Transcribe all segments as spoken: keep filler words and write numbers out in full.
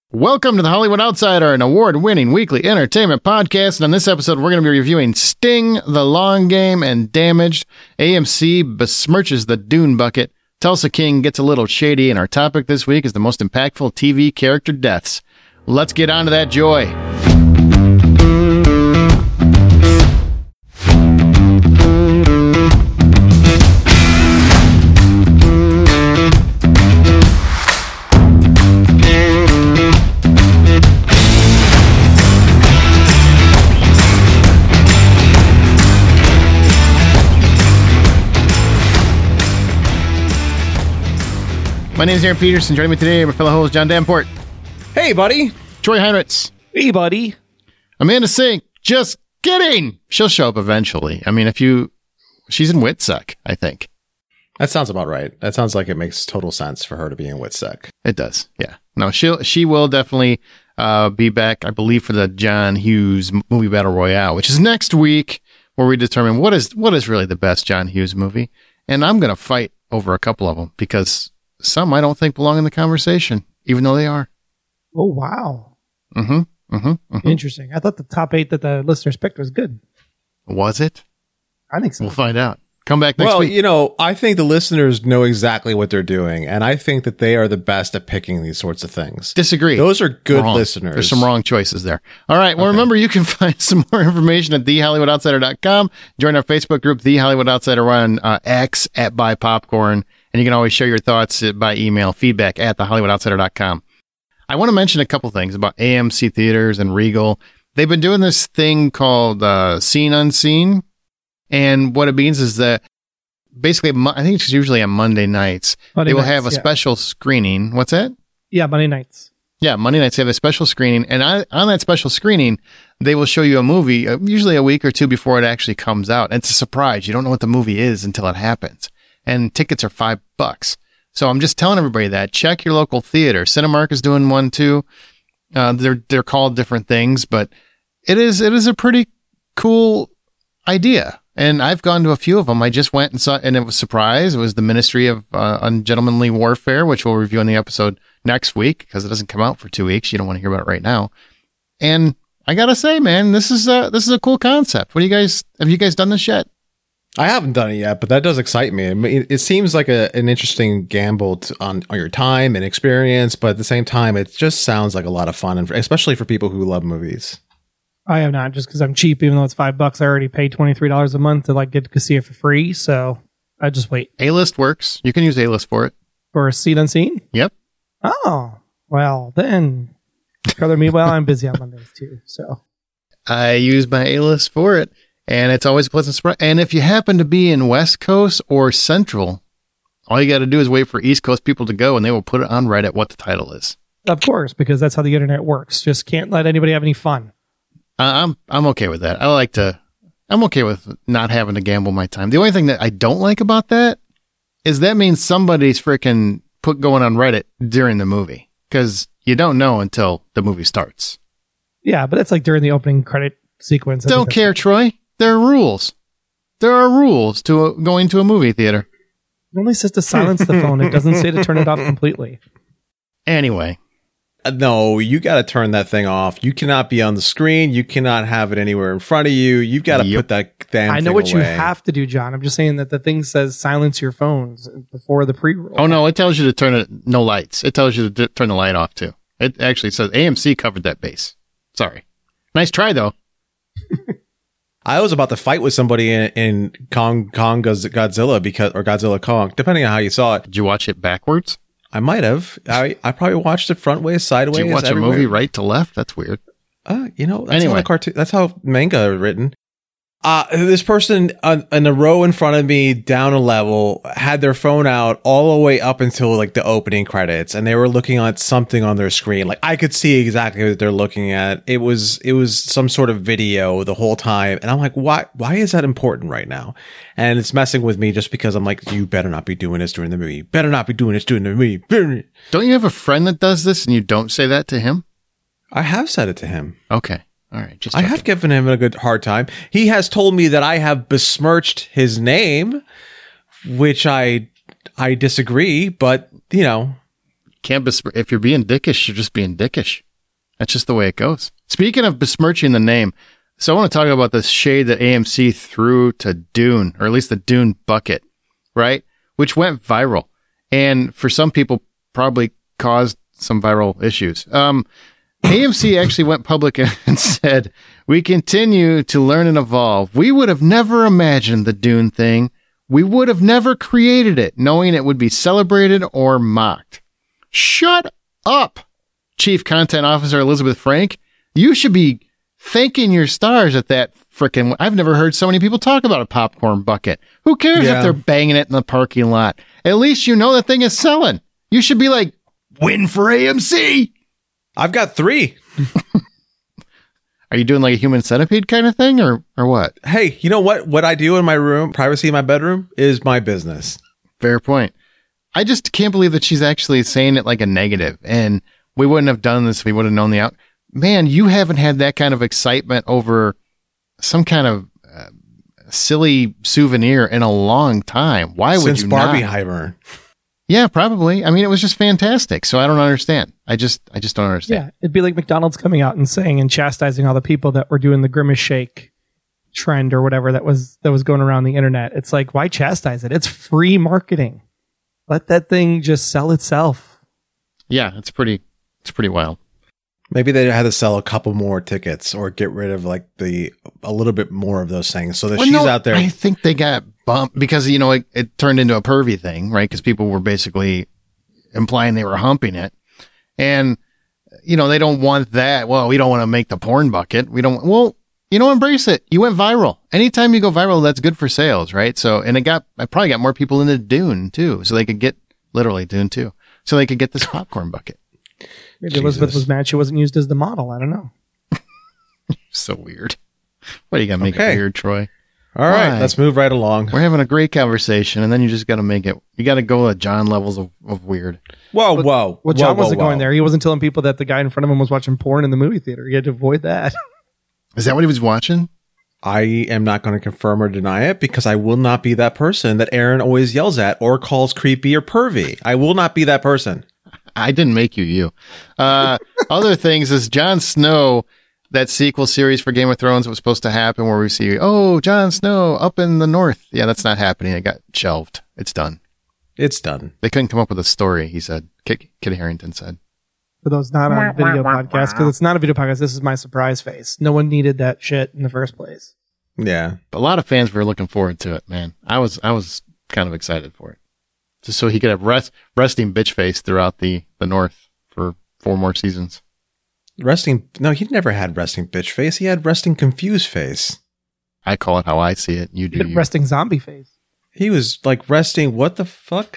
Welcome to the Hollywood Outsider, an award-winning weekly entertainment podcast. And on this episode, we're going to be reviewing Sting, The Long Game, and Damaged. A M C besmirches the Dune bucket. Tulsa King gets a little shady, and our topic this week is the most impactful T V character deaths. Let's get on to that joy. My name is Aaron Peterson. Joining me today, my fellow host, John Danport. Hey, buddy. Troy Heinrichs. Hey, buddy. Amanda Sink. Just kidding. She'll show up eventually. I mean, if you... She's in Witsec, I think. That sounds about right. That sounds like it makes total sense for her to be in Witsec. It does, yeah. No, she'll, she will definitely uh, be back, I believe, for the John Hughes movie Battle Royale, which is next week, where we determine what is what is really the best John Hughes movie. And I'm going to fight over a couple of them, because... some I don't think belong in the conversation, even though they are. Oh, wow. Mm-hmm, mm-hmm, mm-hmm. Interesting. I thought the top eight that the listeners picked was good. Was it? I think so. We'll find out. Come back next well, week. Well, you know, I think the listeners know exactly what they're doing, and I think that they are the best at picking these sorts of things. Disagree. Those are good wrong. listeners. There's some wrong choices there. All right. Well, okay. Remember, you can find some more information at the hollywood outsider dot com. Join our Facebook group, The Hollywood Outsider, on uh, X at Buy Popcorn. And you can always share your thoughts by email, feedback at the hollywood outsider dot com. I want to mention a couple things about A M C Theaters and Regal. They've been doing this thing called uh, Seen Unseen. And what it means is that basically, I think it's usually on Monday nights, Monday they will nights, have a yeah. special screening. What's that? Yeah, Monday nights. Yeah, Monday nights they have a special screening. And on, on that special screening, they will show you a movie, uh, usually a week or two before it actually comes out. And it's a surprise. You don't know what the movie is until it happens. And tickets are five bucks. So I'm just telling everybody that. Check your local theater. Cinemark is doing one too. Uh, they're they're called different things, but it is it is a pretty cool idea. And I've gone to a few of them. I just went and saw, and it was a surprise. It was the Ministry of uh, Ungentlemanly Warfare, which we'll review in the episode next week because it doesn't come out for two weeks. You don't want to hear about it right now. And I gotta say, man, this is a this is a cool concept. What do you guys have? You guys done this yet? I haven't done it yet, but that does excite me. I mean, it seems like a, an interesting gamble to, on, on your time and experience, but at the same time, it just sounds like a lot of fun, and especially for people who love movies. I have not, just because I'm cheap, even though it's five bucks. I already paid twenty-three dollars a month to like get to see it for free, so I just wait. A-List works. You can use A-List for it. For a Seen Unseen? Yep. Oh, well, then color me well. I'm busy on Mondays too, so. I use my A-List for it. And it's always a pleasant surprise. And if you happen to be in West Coast or Central, all you got to do is wait for East Coast people to go, and they will put it on Reddit what the title is. Of course, because that's how the internet works. Just can't let anybody have any fun. Uh, I'm I'm okay with that. I like to. I'm okay with not having to gamble my time. The only thing that I don't like about that is that means somebody's freaking put going on Reddit during the movie, because you don't know until the movie starts. Yeah, but it's like during the opening credit sequence. Don't care, Troy. There are rules. There are rules to a, going to a movie theater. It only says to silence the phone. It doesn't say to turn it off completely. Anyway. Uh, no, you got to turn that thing off. You cannot be on the screen. You cannot have it anywhere in front of you. You've got to yep. put that damn I know thing what away. You have to do, John. I'm just saying that the thing says silence your phones before the pre-roll. Oh, no. It tells you to turn it. No lights. It tells you to d- turn the light off, too. It actually says A M C covered that base. Sorry. Nice try, though. I was about to fight with somebody in, in Kong, Kong Godzilla because, or Godzilla Kong, depending on how you saw it. Did you watch it backwards? I might have. I, I probably watched it front way, sideways. Did you watch everywhere. a movie right to left? That's weird. Uh, you know, that's anyway. how the cartoon, that's how manga are written. Uh, this person on, in a row in front of me, down a level, had their phone out all the way up until like the opening credits, and they were looking at something on their screen. Like I could see exactly what they're looking at. It was it was some sort of video the whole time, and I'm like, why? Why is that important right now? And it's messing with me just because I'm like, you better not be doing this during the movie. You better not be doing this during the movie. Don't you have a friend that does this, and you don't say that to him? I have said it to him. Okay. All right, just I have given him a good hard time. He has told me that I have besmirched his name, which I I disagree, but you know, can't besmir- if you're being dickish, you're just being dickish. That's just the way it goes. Speaking of besmirching the name, so I want to talk about the shade that A M C threw to Dune, or at least the Dune bucket, right? Which went viral. And for some people, probably caused some viral issues. Um, A M C actually went public and said, "We continue to learn and evolve. We would have never imagined the Dune thing. We would have never created it, knowing it would be celebrated or mocked." Shut up, Chief Content Officer Elizabeth Frank. You should be thanking your stars at that frickin'. I've never heard so many people talk about a popcorn bucket. Who cares Yeah. if they're banging it in the parking lot? At least you know that thing is selling. You should be like, win for A M C. I've got three. Are you doing like a human centipede kind of thing, or or what? Hey, you know what? What I do in my room, privacy in my bedroom, is my business. Fair point. I just can't believe that she's actually saying it like a negative, and we wouldn't have done this if we would have known the out. Man, you haven't had that kind of excitement over some kind of uh, silly souvenir in a long time. Why would Since you not? Barbieheimer. Yeah, probably. I mean, it was just fantastic. So I don't understand. I just, I just don't understand. Yeah, it'd be like McDonald's coming out and saying and chastising all the people that were doing the Grimace Shake trend or whatever that was that was going around the internet. It's like, why chastise it? It's free marketing. Let that thing just sell itself. Yeah, it's pretty, it's pretty wild. Maybe they had to sell a couple more tickets or get rid of like the a little bit more of those things so that Well, she's no, out there. I think they got bumped because, you know, it, it turned into a pervy thing, right? Because people were basically implying they were humping it. And, you know, they don't want that. Well, we don't want to make the porn bucket. We don't, well, you know, embrace it. You went viral. Anytime you go viral, that's good for sales, right? So, and it got, I probably got more people into Dune too. So they could get, literally Dune too. So they could get this popcorn bucket. Maybe Elizabeth was mad she wasn't used as the model. I don't know. So weird. What, you got to make Okay. it weird, Troy? All right, Why? let's move right along. We're having a great conversation, and then you just got to make it, you got to go at John levels of, of weird. Whoa, whoa. Well, John whoa, wasn't whoa, going whoa. there. He wasn't telling people that the guy in front of him was watching porn in the movie theater. He had to avoid that. Is that what he was watching? I am not going to confirm or deny it because I will not be that person that Aaron always yells at or calls creepy or pervy. I will not be that person. I didn't make you, you. Uh, other things is Jon Snow, that sequel series for Game of Thrones that was supposed to happen where we see, oh, Jon Snow up in the north. Yeah, that's not happening. It got shelved. It's done. It's done. They couldn't come up with a story, he said. Kit, Kit Harington said. For those not on video podcast, because it's not a video podcast, this is my surprise face. No one needed that shit in the first place. Yeah. But a lot of fans were looking forward to it, man. I was I was kind of excited for it. Just so he could have rest, resting bitch face throughout the, the north for four more seasons. Resting. No, he never had resting bitch face. He had resting confused face. I call it how I see it. You do you. Resting zombie face. He was like resting. What the fuck?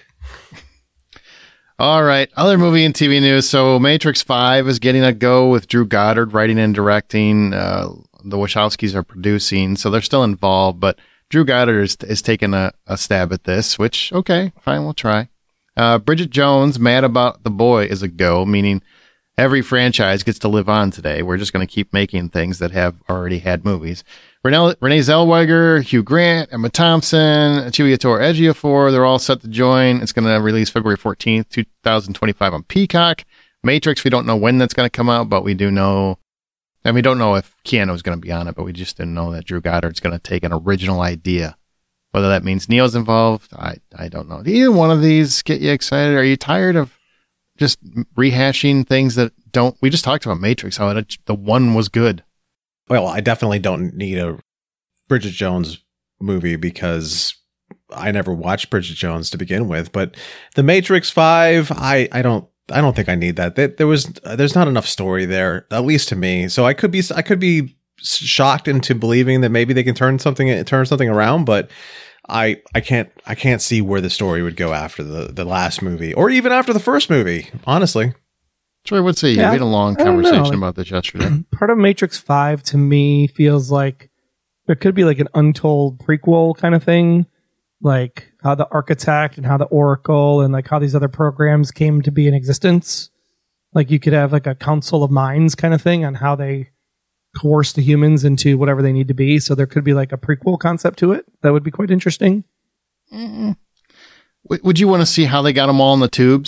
All right. Other movie and T V news. So Matrix five is getting a go with Drew Goddard writing and directing. Uh, the Wachowskis are producing, so they're still involved, but Drew Goddard is, is taking a, a stab at this, which, okay, fine, we'll try. Uh, Bridget Jones, Mad About the Boy is a go, meaning every franchise gets to live on today. We're just going to keep making things that have already had movies. Renee, Renee Zellweger, Hugh Grant, Emma Thompson, Chiwetel Ejiofor, they're all set to join. It's going to release February fourteenth, twenty twenty-five on Peacock. Matrix, we don't know when that's going to come out, but we do know, and we don't know if Keanu is going to be on it, but we just didn't know that Drew Goddard's going to take an original idea. Whether that means Neo's involved, I, I don't know. Do either one of these get you excited? Are you tired of just rehashing things that don't, we just talked about Matrix, how it, the one was good. Well, I definitely don't need a Bridget Jones movie because I never watched Bridget Jones to begin with. But The Matrix five, I, I don't I don't think I need that. There, there was there's not enough story there, at least to me. So I could be I could be shocked into believing that maybe they can turn something turn something around, but I I can't I can't see where the story would go after the the last movie or even after the first movie. Honestly. Troy, what's say you? Yeah, we had a long I don't know. conversation about this yesterday. Part of Matrix five to me feels like there could be like an untold prequel kind of thing, like how the Architect and how the Oracle and like how these other programs came to be in existence. Like you could have like a Council of Minds kind of thing on how they coerce the humans into whatever they need to be. So there could be like a prequel concept to it. That would be quite interesting. Mm. W- Would you want to see how they got them all in the tubes?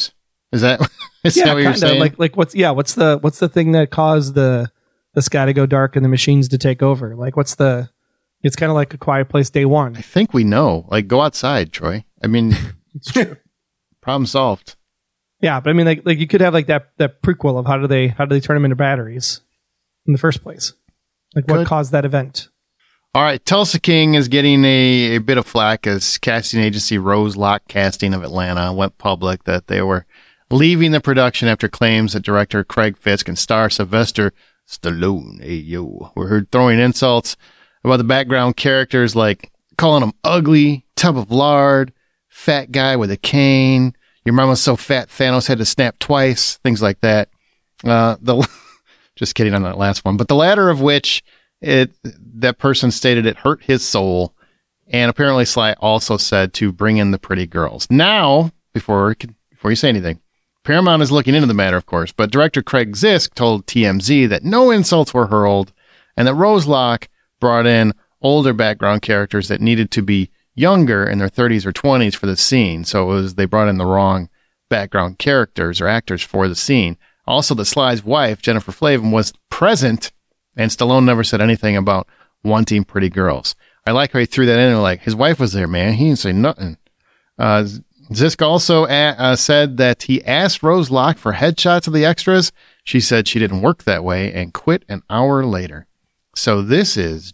Is that is yeah, that what you're kinda. saying? Like like what's yeah what's the what's the thing that caused the the sky to go dark and the machines to take over? Like what's the? It's kind of like A Quiet Place Day One. I think we know. Like, go outside, Troy. I mean, It's true. problem solved. Yeah, but I mean, like like you could have like that that prequel of how do they how do they turn them into batteries in the first place? Like what Good. caused that event? All right, Tulsa King is getting a, a bit of flack as casting agency Rose Lock Casting of Atlanta went public that they were leaving the production after claims that director Craig Fisk and star Sylvester Stallone, hey yo, were heard throwing insults about the background characters, like calling them ugly, tub of lard, fat guy with a cane, your mom was so fat Thanos had to snap twice, things like that. Uh, the just kidding on that last one, but the latter of which it that person stated it hurt his soul, and apparently Sly also said to bring in the pretty girls. Now, before before you say anything, Paramount is looking into the matter, of course, but director Craig Zisk told T M Z that no insults were hurled and that Rose Lock brought in older background characters that needed to be younger in their thirties or twenties for the scene. So it was they brought in the wrong background characters or actors for the scene. Also, the Sly's wife, Jennifer Flavin, was present, and Stallone never said anything about wanting pretty girls. I like how he threw that in there, like, his wife was there, man. He didn't say nothing. Uh, Zisk also a- uh, said that he asked Rose Lock for headshots of the extras. She said she didn't work that way and quit an hour later. So this is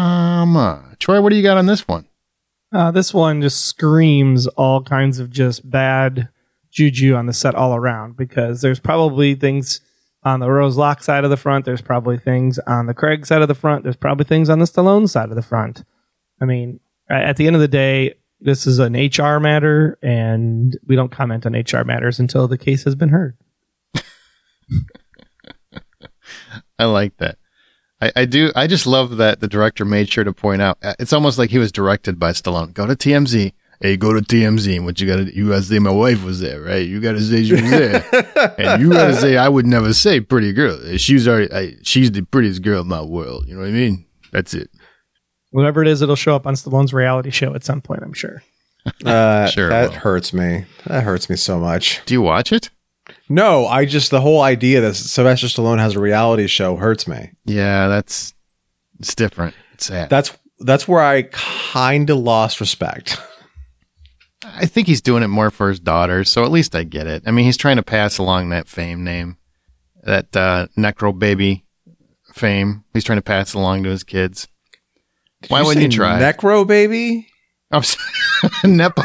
drama. Troy, what do you got on this one? Uh, this one just screams all kinds of just bad juju on the set all around, because there's probably things on the Rose Lock side of the front. There's probably things on the Craig side of the front. There's probably things on the Stallone side of the front. I mean, at the end of the day, this is an H R matter, and we don't comment on H R matters until the case has been heard. I like that. I, I do. I just love that the director made sure to point out. It's almost like he was directed by Stallone. Go to T M Z. Hey, go to T M Z. What you got to? You got to say my wife was there, right? You got to say she was there, and you got to say I would never say pretty girl. She's already. I, she's the prettiest girl in my world. You know what I mean? That's it. Whatever it is, it'll show up on Stallone's reality show at some point, I'm sure. Uh, Sure that will. hurts me. That hurts me so much. Do you watch it? No, I just the whole idea that Sylvester Stallone has a reality show hurts me. Yeah, that's it's different. It's sad. That's that's where I kind of lost respect. I think he's doing it more for his daughters, so at least I get it. I mean, he's trying to pass along that fame name, that uh, Necro Baby fame. He's trying to pass it along to his kids. Did Why you wouldn't say you try? Necro baby? I'm sorry. Nepo.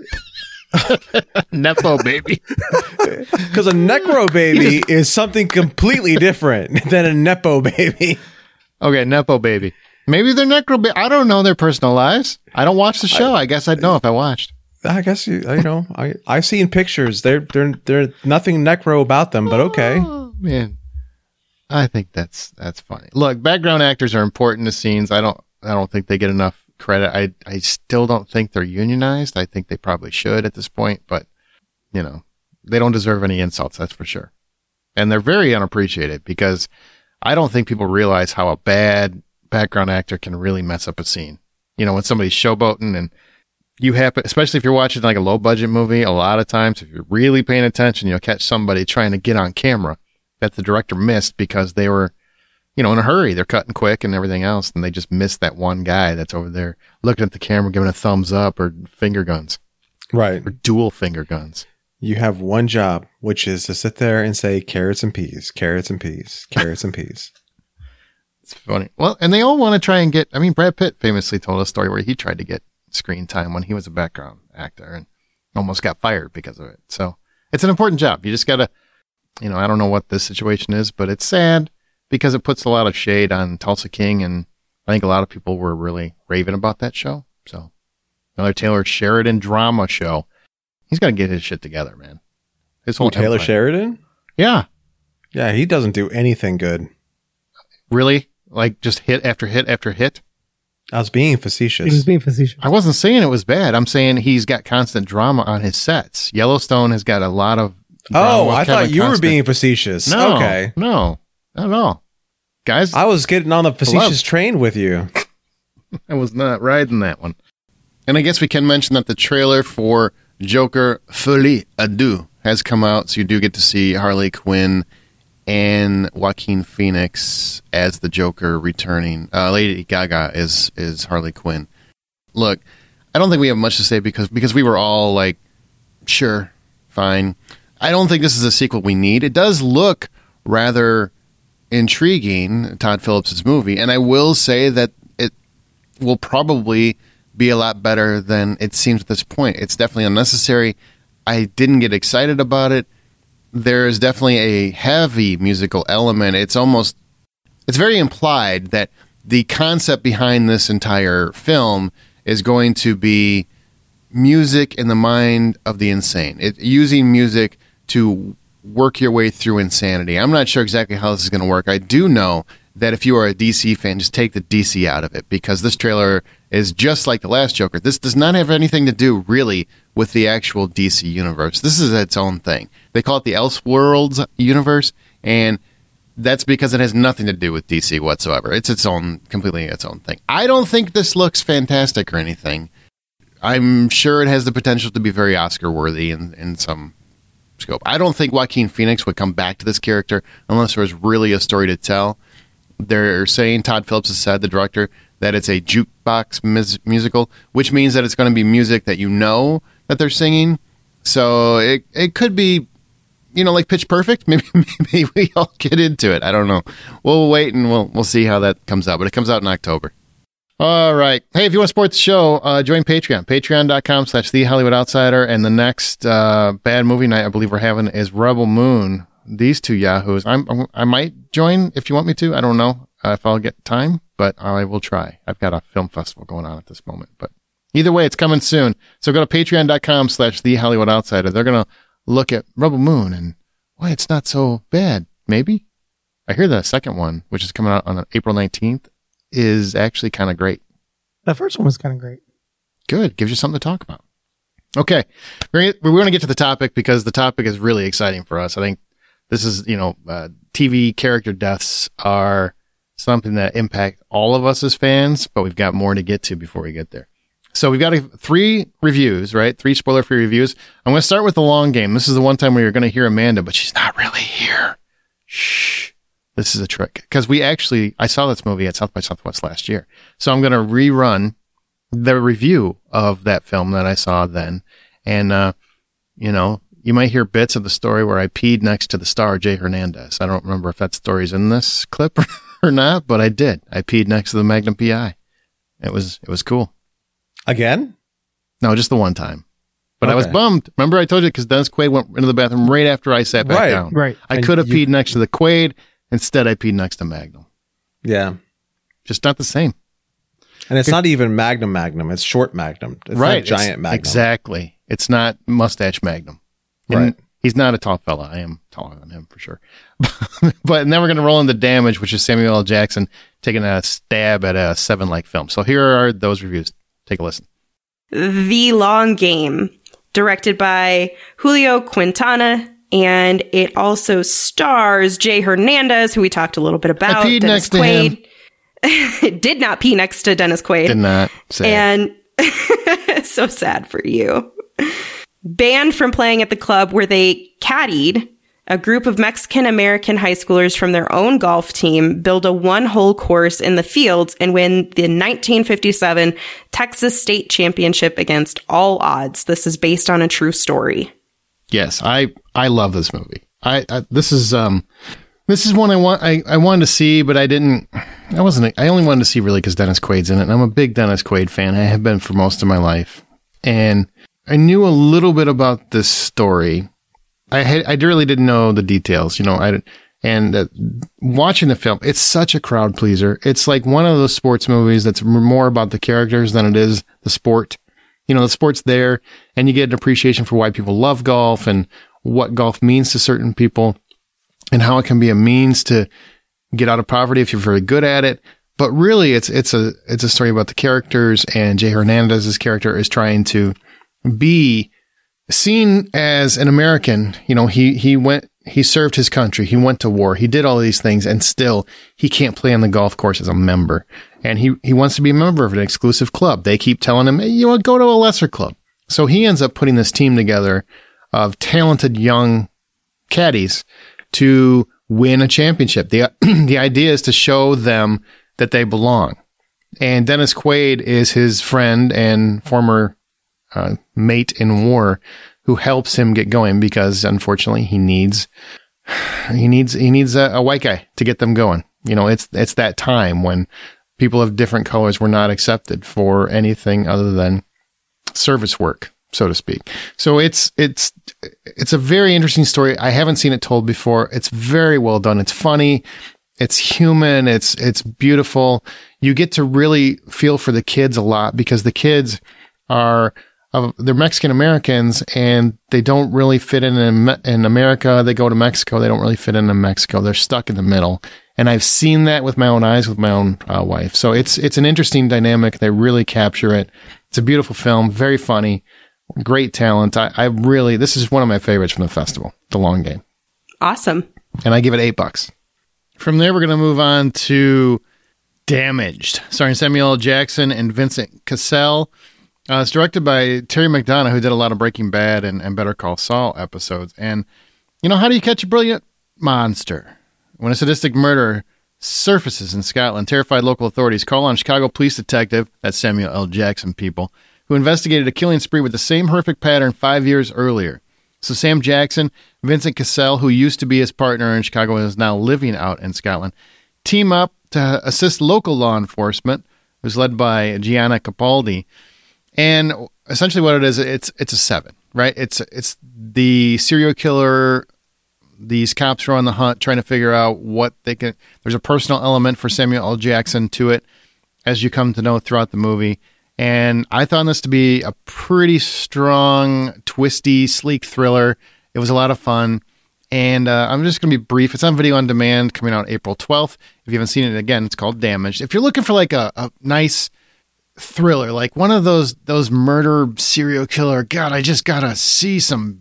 Nepo baby. Because a necro baby is something completely different than a nepo baby. Okay, Nepo baby. Maybe they're Necro baby. I don't know their personal lives. I don't watch the show. I, I guess I'd know if I watched. I guess you, you know, I I've seen pictures. They're they're they're nothing necro about them, but okay. Oh, man, I think that's that's funny. Look, background actors are important to scenes. I don't I don't think they get enough credit. I I still don't think they're unionized. I think they probably should at this point, but you know, they don't deserve any insults, that's for sure. And they're very unappreciated because I don't think people realize how a bad background actor can really mess up a scene. You know, when somebody's showboating and you happen, especially if you're watching like a low budget movie, a lot of times if you're really paying attention, you'll catch somebody trying to get on camera that the director missed because they were, you know, in a hurry. They're cutting quick and everything else, and they just missed that one guy that's over there looking at the camera, giving a thumbs up or finger guns Right. or dual finger guns. You have one job, which is to sit there and say carrots and peas, carrots and peas, carrots and peas. It's funny. Well, and they all want to try and get, I mean, Brad Pitt famously told a story where he tried to get screen time when he was a background actor and almost got fired because of it. So it's an important job. You just got to, you know, I don't know what this situation is, but it's sad because it puts a lot of shade on Tulsa King. And I think a lot of people were really raving about that show. So another Taylor Sheridan drama show. He's got to get his shit together, man. His whole Oh, Taylor empire. Sheridan? Yeah. Yeah, he doesn't do anything good. Really? Like just hit after hit after hit? I was being He facetious. was being facetious. I wasn't saying it was bad. I'm saying he's got constant drama on his sets. Yellowstone has got a lot of drama Oh, with I Kevin thought you were Costner. being facetious. No, Okay. no, not at all. Guys, I was getting on the facetious Beloved. train with you. I was not riding that one. And I guess we can mention that the trailer for Joker Folie à Deux has come out, so you do get to see Harley Quinn and Joaquin Phoenix as the Joker returning. Uh, Lady Gaga is is Harley Quinn. Look, I don't think we have much to say because because we were all like, sure, fine. I don't think this is a sequel we need. It does look rather intriguing, Todd Phillips' movie, and I will say that it will probably be a lot better than it seems at this point. It's definitely unnecessary. I didn't get excited about it. There is definitely a heavy musical element. It's almost, it's very implied that the concept behind this entire film is going to be music in the mind of the insane. It, using music to work your way through insanity. I'm not sure exactly how this is going to work. I do know that if you are a D C fan, just take the D C out of it, because this trailer is just like the last Joker. This does not have anything to do really with the actual D C universe. This is its own thing. They call it the Elseworlds universe, and that's because it has nothing to do with D C whatsoever. It's its own, completely its own thing. I don't think this looks fantastic or anything. I'm sure it has the potential to be very Oscar-worthy in, in some scope. I don't think Joaquin Phoenix would come back to this character unless there was really a story to tell. They're saying, Todd Phillips has said, the director, that it's a jukebox mus- musical, which means that it's going to be music that you know that they're singing. So it it could be, you know, like Pitch Perfect. Maybe maybe we all get into it. I don't know. We'll wait and we'll we'll see how that comes out. But it comes out in October. All right. Hey, if you want to support the show, uh, join Patreon. Patreon.com slash The Hollywood Outsider. And the next uh, bad movie night I believe we're having is Rebel Moon. These two yahoos. I'm, I might join if you want me to. I don't know uh, if I'll get time, but I will try. I've got a film festival going on at this moment. But either way, it's coming soon. So go to patreon.com slash The Hollywood Outsider. They're going to look at Rebel Moon and why it's not so bad. Maybe. I hear the second one, which is coming out on April nineteenth, is actually kind of great. The first one was kind of great. Good. Gives you something to talk about. Okay. We're, we're going to get to the topic because the topic is really exciting for us. I think this is, you know, uh, T V character deaths are something that impact all of us as fans, but we've got more to get to before we get there. So we've got a, three reviews, right? Three spoiler-free reviews. I'm going to start with the long game. This is the one time where you're going to hear Amanda, but she's not really here. Shh. This is a trick. Because we actually, I saw this movie at South by Southwest last year. So I'm going to rerun the review of that film that I saw then. And, uh, you know, you might hear bits of the story where I peed next to the star, Jay Hernandez. I don't remember if that story's in this clip or not, but I did. I peed next to the Magnum P I. It was, it was cool. Again? No, just the one time. But Okay. I was bummed. Remember I told you because Dennis Quaid went into the bathroom right after I sat back Right, down. right. I And could have you- peed next to the Quaid. Instead, I peed next to Magnum. Yeah. Just not the same. And it's not even Magnum Magnum. It's short Magnum. It's right. not giant It's- Magnum. Exactly. It's not mustache Magnum. And Right. he's not a tall fella. I am taller than him for sure. But then we're going to roll into Damage, which is Samuel L. Jackson taking a stab at a Seven-like film. So here are those reviews. Take a listen. The Long Game, directed by Julio Quintana, and it also stars Jay Hernandez, who we talked a little bit about. I peed Dennis next to Quaid. Did not pee next to Dennis Quaid. Did not say. And so sad for you. Banned from playing at the club where they caddied, a group of Mexican-American high schoolers from their own golf team build a one-hole course in the fields and win the nineteen fifty-seven Texas State Championship against all odds. This is based on a true story. Yes, I, I love this movie. I, I this is um this is one I want I, I wanted to see, but I didn't. I wasn't. I only wanted to see really because Dennis Quaid's in it. And I'm a big Dennis Quaid fan. I have been for most of my life, and I knew a little bit about this story. I had, I really didn't know the details, you know. I and uh, watching the film, it's such a crowd pleaser. It's like one of those sports movies that's more about the characters than it is the sport. You know, the sport's there, and you get an appreciation for why people love golf and what golf means to certain people, and how it can be a means to get out of poverty if you're very good at it. But really, it's it's a it's a story about the characters, and Jay Hernandez's character is trying to be seen as an American. You know, he he went he served his country, he went to war, he did all these things, and still he can't play on the golf course as a member. And he he wants to be a member of an exclusive club. They keep telling him, hey, you know, go to a lesser club. So he ends up putting this team together of talented young caddies to win a championship. The, the idea is to show them that they belong. And Dennis Quaid is his friend and former uh, mate in war who helps him get going because, unfortunately, he needs he needs he needs a, a white guy to get them going. You know, it's it's that time when people of different colors were not accepted for anything other than service work, so to speak. So it's it's it's a very interesting story. I haven't seen it told before. It's very well done. It's funny. It's human. It's it's beautiful. You get to really feel for the kids a lot because the kids are uh, they're Mexican Americans and they don't really fit in, in in America. They go to Mexico. They don't really fit in in Mexico. They're stuck in the middle. And I've seen that with my own eyes with my own uh, wife. So it's it's an interesting dynamic. They really capture it. It's a beautiful film, very funny, great talent. I, I really this is one of my favorites from the festival, The Long Game. Awesome. And I give it eight bucks. From there, we're going to move on to Damaged, starring Samuel L. Jackson and Vincent Cassel. Uh, it's directed by Terry McDonough, who did a lot of Breaking Bad and, and Better Call Saul episodes. And, you know, how do you catch a brilliant monster? When a sadistic murder surfaces in Scotland, terrified local authorities call on Chicago police detective, that's Samuel L. Jackson people, who investigated a killing spree with the same horrific pattern five years earlier. So Sam Jackson, Vincent Cassel, who used to be his partner in Chicago and is now living out in Scotland, team up to assist local law enforcement, who's led by Gianna Capaldi. And essentially what it is, it's it's a seven, right? It's it's the serial killer. These cops are on the hunt trying to figure out what they can. There's a personal element for Samuel L. Jackson to it, as you come to know throughout the movie. And I found this to be a pretty strong, twisty, sleek thriller. It was a lot of fun. And uh, I'm just going to be brief. It's on video on demand, coming out April twelfth. If you haven't seen it, again, it's called Damaged. If you're looking for like a, a nice thriller, like one of those those murder serial killer, God, I just got to see some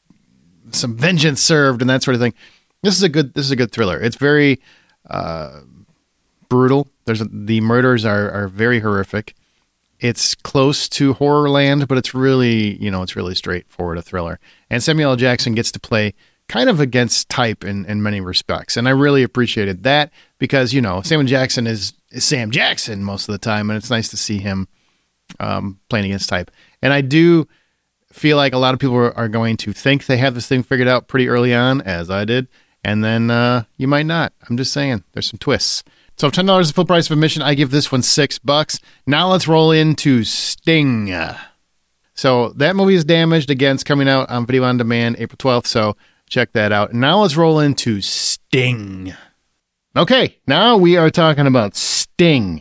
some vengeance served and that sort of thing. This is a good this is a good thriller. It's very uh, brutal. There's a, the murders are are very horrific. It's close to Horrorland, but it's really, you know, it's really straightforward, a thriller. And Samuel L. Jackson gets to play kind of against type in, in many respects. And I really appreciated that because, you know, Samuel Jackson is, is Sam Jackson most of the time, and it's nice to see him um, playing against type. And I do feel like a lot of people are, are going to think they have this thing figured out pretty early on, as I did, and then uh, you might not. I'm just saying, there's some twists. So ten dollars is the full price of admission. I give this one six bucks. Now let's roll into Sting. So that movie is Damaged. Again, it's coming out on video on demand April twelfth. So check that out. Now let's roll into Sting. Okay, now we are talking about Sting.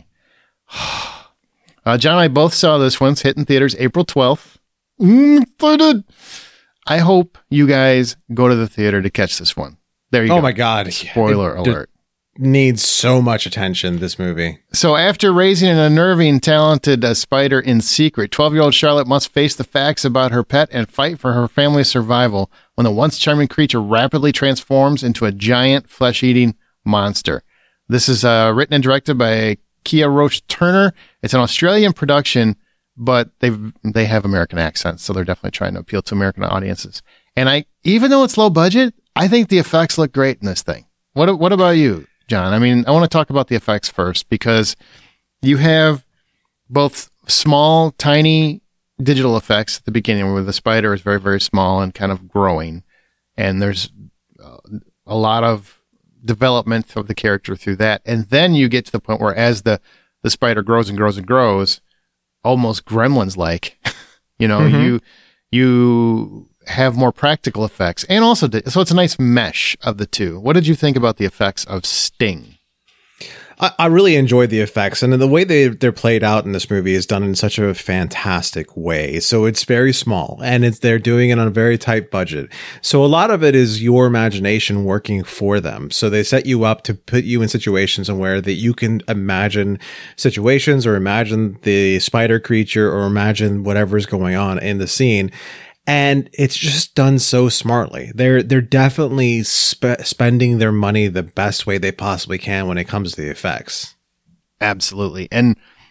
uh, John and I both saw this one. It's hitting theaters April twelfth. Mm, I hope you guys go to the theater to catch this one. There you oh go. Oh my God. Spoiler it, alert. Needs so much attention, this movie. So after raising an unnerving, talented uh, spider in secret, twelve-year-old Charlotte must face the facts about her pet and fight for her family's survival when the once charming creature rapidly transforms into a giant flesh-eating monster. This is uh, written and directed by Kia Roach Turner. It's an Australian production, but they they have American accents, so they're definitely trying to appeal to American audiences. And I, even though it's low budget, I think the effects look great in this thing. What what about you, John? I mean, I want to talk about the effects first because you have both small, tiny digital effects at the beginning where the spider is very, very small and kind of growing. And there's uh, a lot of development of the character through that. And then you get to the point where as the, the spider grows and grows and grows, almost Gremlins-like, you know, mm-hmm. you you have more practical effects. And also, so it's a nice mesh of the two. What did you think about the effects of Sting? I, I really enjoyed the effects, and the way they, they're played out in this movie is done in such a fantastic way. So it's very small, and it's they're doing it on a very tight budget. So a lot of it is your imagination working for them. So they set you up to put you in situations where that you can imagine situations or imagine the spider creature or imagine whatever's going on in the scene. And it's just done so smartly. They're they're definitely spe- spending their money the best way they possibly can when it comes to the effects. Absolutely. And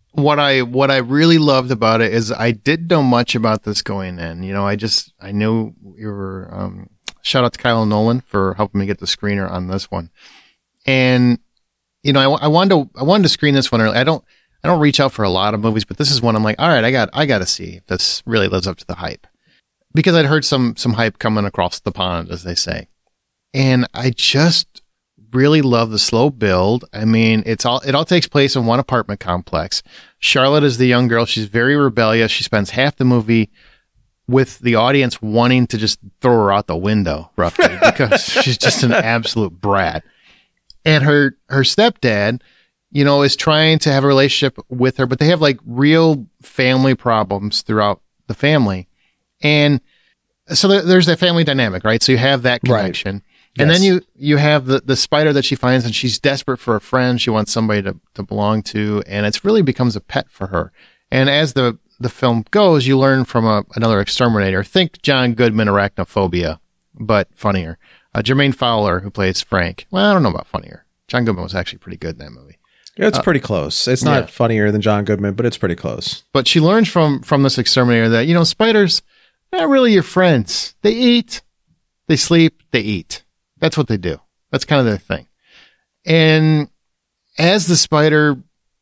what I what I really loved about it is I didn't know much about this going in. You know, I just I knew you were. Um, shout out to Kyle Nolan for helping me get the screener on this one, and you know, I, I wanted to I wanted to screen this one early. I don't I don't reach out for a lot of movies, but this is one I'm like, all right, I got I got to see if this really lives up to the hype, because I'd heard some some hype coming across the pond, as they say, and I just really love the slow build. I mean, it's all it all takes place in one apartment complex. Charlotte is the young girl. She's very rebellious. She spends half the movie with the audience wanting to just throw her out the window, roughly, because she's just an absolute brat. And her her stepdad, you know, is trying to have a relationship with her, but they have like real family problems throughout the family. And so there, there's that family dynamic, right? So you have that connection. Right. And yes. then you, you have the, the spider that she finds, and she's desperate for a friend. She wants somebody to, to belong to, and it's really becomes a pet for her. And as the, the film goes, you learn from a, another exterminator. Think John Goodman Arachnophobia, but funnier. Uh, Jermaine Fowler, who plays Frank. Well, I don't know about funnier. John Goodman was actually pretty good in that movie. It's uh, pretty close. It's not yeah. funnier than John Goodman, but it's pretty close. But she learns from, from this exterminator that, you know, spiders, not really your friends. They eat, they sleep, they eat. That's what they do. That's kind of their thing. And as the spider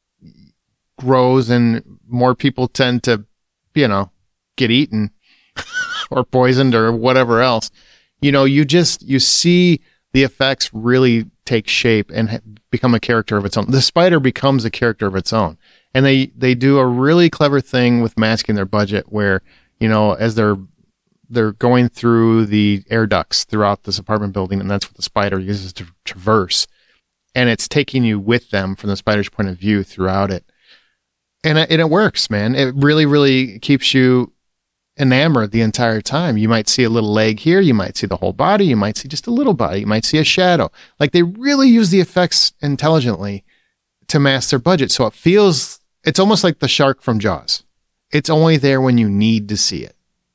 grows and more people tend to, you know, get eaten or poisoned or whatever else, you know, you just, you see the effects really take shape and ha- become a character of its own. The spider becomes a character of its own. And they, they do a really clever thing with masking their budget where, you know, as they're they're going through the air ducts throughout this apartment building, and that's what the spider uses to traverse. And it's taking you with them from the spider's point of view throughout it. And it, and it works, man. It really, really keeps you enamored the entire time. You might see a little leg here. You might see the whole body. You might see just a little body. You might see a shadow. Like, they really use the effects intelligently to mask their budget. So it feels, it's almost like the shark from Jaws. It's only there when you need to see it.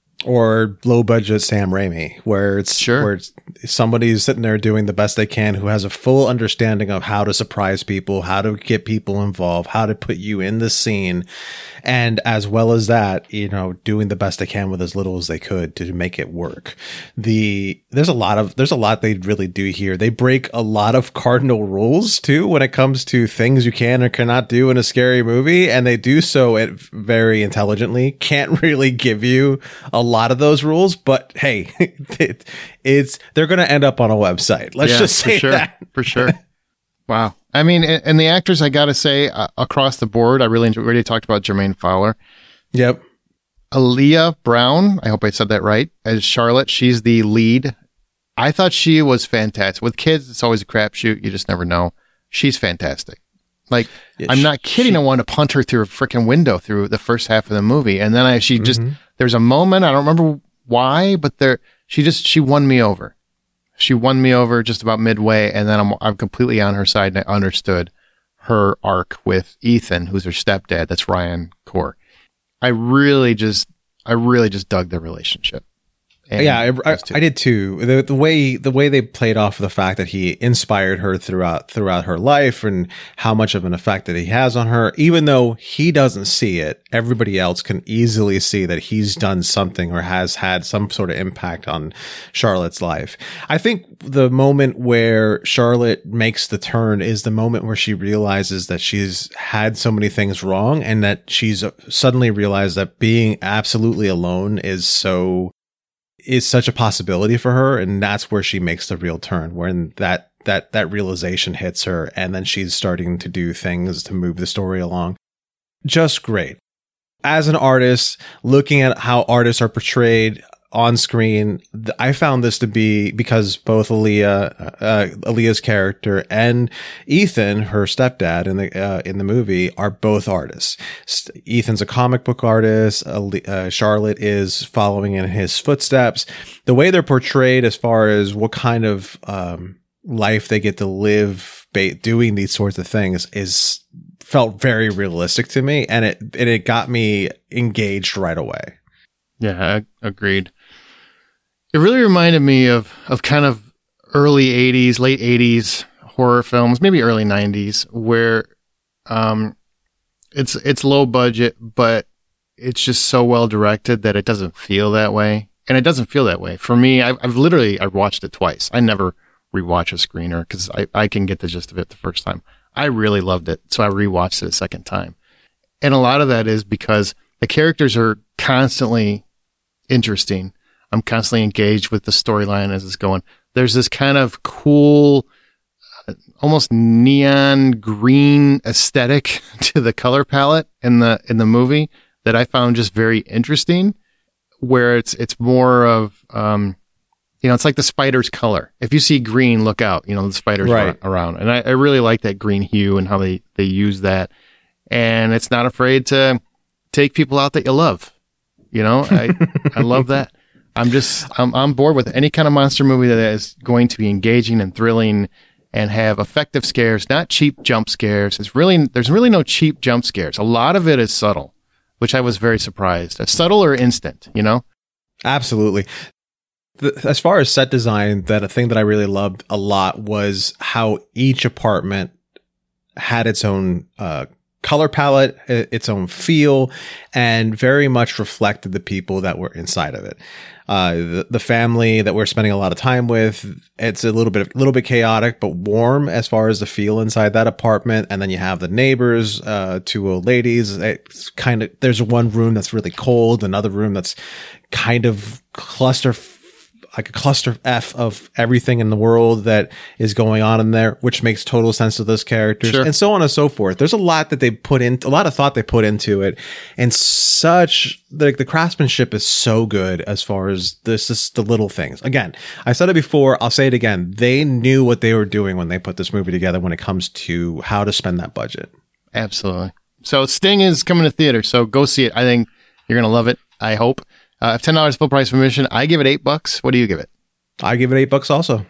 Or low budget Sam Raimi, where it's sure. where it's somebody's sitting there doing the best they can, who has a full understanding of how to surprise people, how to get people involved, how to put you in the scene. And as well as that, you know, doing the best they can with as little as they could to make it work. The, there's a lot of, there's a lot they really do here. They break a lot of cardinal rules too, when it comes to things you can or cannot do in a scary movie. And they do so it very intelligently. Can't really give you a lot of those rules, but hey, it, it's, they're going to end up on a website. Let's yeah, just say for sure, that. For sure. Wow. I mean, and, and the actors, I got to say, uh, across the board, I really enjoyed, already talked about Jermaine Fowler. Yep. Aaliyah Brown, I hope I said that right, as Charlotte. She's the lead. I thought she was fantastic. With kids, it's always a crapshoot. You just never know. She's fantastic. Like, yeah, I'm not kidding. She, I wanted to punt her through a freaking window through the first half of the movie. And then I, she mm-hmm. just, there's a moment, I don't remember why, but there, she just, she won me over. She won me over just about midway, and then I'm I'm completely on her side, and I understood her arc with Ethan, who's her stepdad. That's Ryan Core. I really just, I really just dug their relationship. And yeah, I, I, I did too. The, the way the way they played off the fact that he inspired her throughout throughout her life, and how much of an effect that he has on her, even though he doesn't see it, everybody else can easily see that he's done something or has had some sort of impact on Charlotte's life. I think the moment where Charlotte makes the turn is the moment where she realizes that she's had so many things wrong, and that she's suddenly realized that being absolutely alone is so. is such a possibility for her, and that's where she makes the real turn, when that that that realization hits her, and then she's starting to do things to move the story along. Just great. As an artist, looking at how artists are portrayed on screen, I found this to be, because both Aaliyah, uh, Aaliyah's character and Ethan, her stepdad in the uh, in the movie, are both artists. Ethan's a comic book artist. Uh, Charlotte is following in his footsteps. The way they're portrayed, as far as what kind of um, life they get to live ba- doing these sorts of things, is felt very realistic to me, and it and it got me engaged right away. Yeah, I agreed. It really reminded me of, of kind of early eighties, late eighties horror films, maybe early nineties, where um, it's it's low budget, but it's just so well directed that it doesn't feel that way. And it doesn't feel that way. For me, I've, I've literally, I've watched it twice. I never rewatch a screener because I, I can get the gist of it the first time. I really loved it, so I rewatched it a second time. And a lot of that is because the characters are constantly interesting. I'm constantly engaged with the storyline as it's going. There's this kind of cool, uh, almost neon green aesthetic to the color palette in the in the movie that I found just very interesting. Where it's it's more of um, you know, it's like the spider's color. If you see green, look out. You know, the spider's right. around, and I, I really like that green hue and how they they use that. And it's not afraid to take people out that you love. You know, I I love that. I'm just I'm on board with any kind of monster movie that is going to be engaging and thrilling and have effective scares, not cheap jump scares. It's really there's really no cheap jump scares. A lot of it is subtle, which I was very surprised. Uh, subtle or instant, you know? Absolutely. The, as far as set design, that a thing that I really loved a lot was how each apartment had its own uh, color palette, its own feel, and very much reflected the people that were inside of it. Uh, the, the family that we're spending a lot of time with, it's a little bit, a little bit chaotic, but warm as far as the feel inside that apartment. And then you have the neighbors, uh, two old ladies. It's kind of, there's one room that's really cold, another room that's kind of cluster, like a cluster F of everything in the world that is going on in there, which makes total sense to those characters, sure. And so on and so forth. There's a lot that they put in, a lot of thought they put into it, and such like the craftsmanship is so good as far as this is the little things. Again, I said it before, I'll say it again. They knew what they were doing when they put this movie together when it comes to how to spend that budget. Absolutely. So Sting is coming to theater, so go see it. I think you're going to love it. I hope. Uh, ten dollars full price admission. I give it eight bucks. What do you give it? I give it eight bucks also.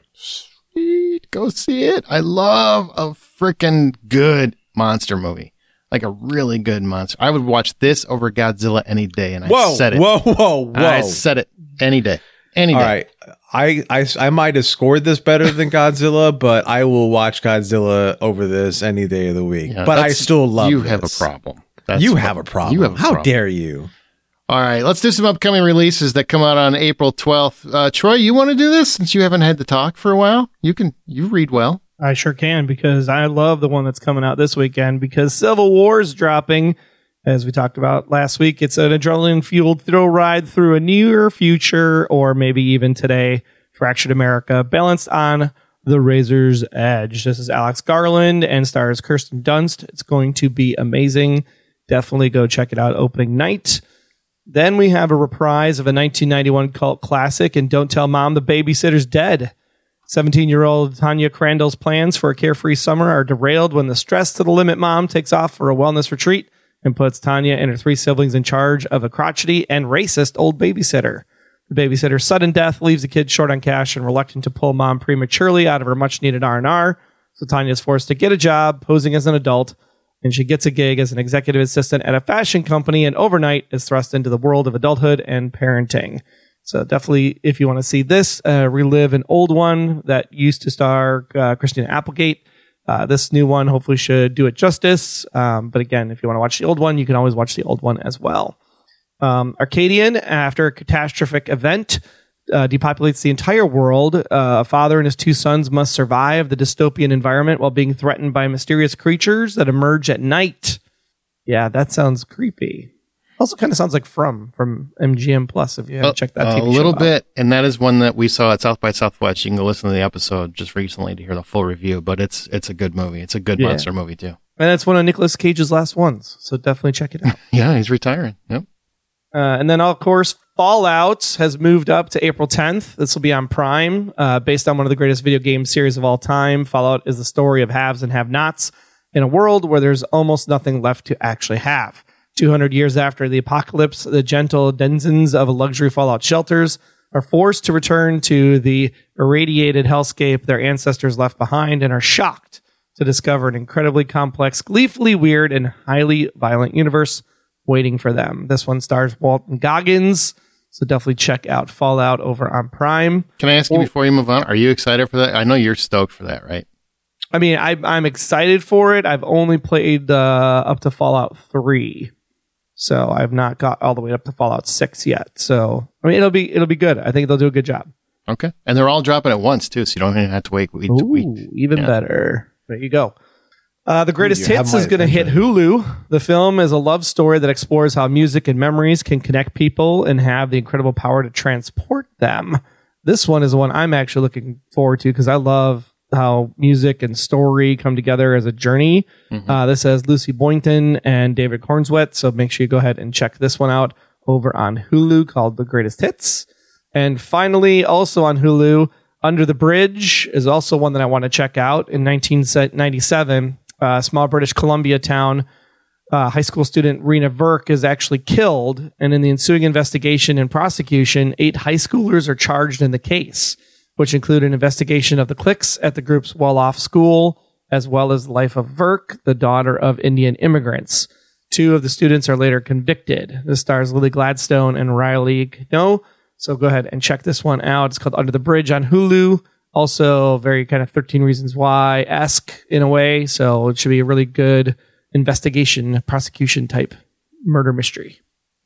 Sweet. Go see it. I love a freaking good monster movie. Like a really good monster. I would watch this over Godzilla any day, and I whoa, said it. Whoa, whoa, whoa. I said it any day. Any day. All right. I, I, I might have scored this better than Godzilla, but I will watch Godzilla over this any day of the week. Yeah, but I still love You this. have a problem. That's you what, have a problem. You have a How problem. dare you? All right, let's do some upcoming releases that come out on April twelfth. Uh, Troy, you want to do this since you haven't had to talk for a while? You can, you read well. I sure can, because I love the one that's coming out this weekend, because Civil War is dropping. As we talked about last week, it's an adrenaline-fueled thrill ride through a near future, or maybe even today, fractured America, balanced on the razor's edge. This is Alex Garland and stars Kirsten Dunst. It's going to be amazing. Definitely go check it out opening night. Then we have a reprise of a nineteen ninety-one cult classic, and Don't Tell Mom the Babysitter's Dead. seventeen-year-old Tanya Crandall's plans for a carefree summer are derailed when the stress to the limit mom takes off for a wellness retreat and puts Tanya and her three siblings in charge of a crotchety and racist old babysitter. The babysitter's sudden death leaves the kids short on cash and reluctant to pull mom prematurely out of her much-needed R and R, so Tanya is forced to get a job posing as an adult, and she gets a gig as an executive assistant at a fashion company, and overnight is thrust into the world of adulthood and parenting. So definitely, if you want to see this, uh, relive an old one that used to star uh, Christina Applegate, uh, this new one hopefully should do it justice. Um, but again, if you want to watch the old one, you can always watch the old one as well. Um, Arcadian, after a catastrophic event, uh, depopulates the entire world. Uh, a father and his two sons must survive the dystopian environment while being threatened by mysterious creatures that emerge at night. Yeah, that sounds creepy. Also kind of sounds like From, from M G M Plus, if you haven't uh, checked that A T V little show bit, and that is one that we saw at South by Southwest. You can go listen to the episode just recently to hear the full review, but it's it's a good movie. It's a good Yeah. monster movie, too. And that's one of Nicolas Cage's last ones, so definitely check it out. Yeah, he's retiring. Yep. Uh, and then, of course, Fallout has moved up to April tenth. This will be on Prime, uh, based on one of the greatest video game series of all time. Fallout is the story of haves and have-nots in a world where there's almost nothing left to actually have. two hundred years after the apocalypse, the gentle denizens of luxury Fallout shelters are forced to return to the irradiated hellscape their ancestors left behind, and are shocked to discover an incredibly complex, gleefully weird, and highly violent universe waiting for them. This one stars Walton Goggins, so definitely check out Fallout over on Prime. Can I ask you before you move on, are you excited for that? I know you're stoked for that, right? I mean, I, I'm excited for it. I've only played uh, up to Fallout three, so I've not got all the way up to Fallout six yet. So, I mean, it'll be it'll be good. I think they'll do a good job. Okay, and they're all dropping at once too, so you don't even have to wait week to week. Ooh, even Yeah. better. There you go. Uh, the Greatest You have Hits my is going to hit attention. Hulu. The film is a love story that explores how music and memories can connect people and have the incredible power to transport them. This one is the one I'm actually looking forward to because I love how music and story come together as a journey. Mm-hmm. Uh, this has Lucy Boynton and David Cornswet, so make sure you go ahead and check this one out over on Hulu called The Greatest Hits. And finally, also on Hulu, Under the Bridge is also one that I want to check out. In nineteen ninety-seven, uh, small British Columbia town, uh, high school student Rena Verk is actually killed. And in the ensuing investigation and prosecution, eight high schoolers are charged in the case, which include an investigation of the cliques at the group's well-off school, as well as the life of Verk, the daughter of Indian immigrants. Two of the students are later convicted. This stars Lily Gladstone and Riley Kno. So go ahead and check this one out. It's called Under the Bridge on Hulu. Also very kind of thirteen Reasons Why-esque in a way. So it should be a really good investigation, prosecution type murder mystery.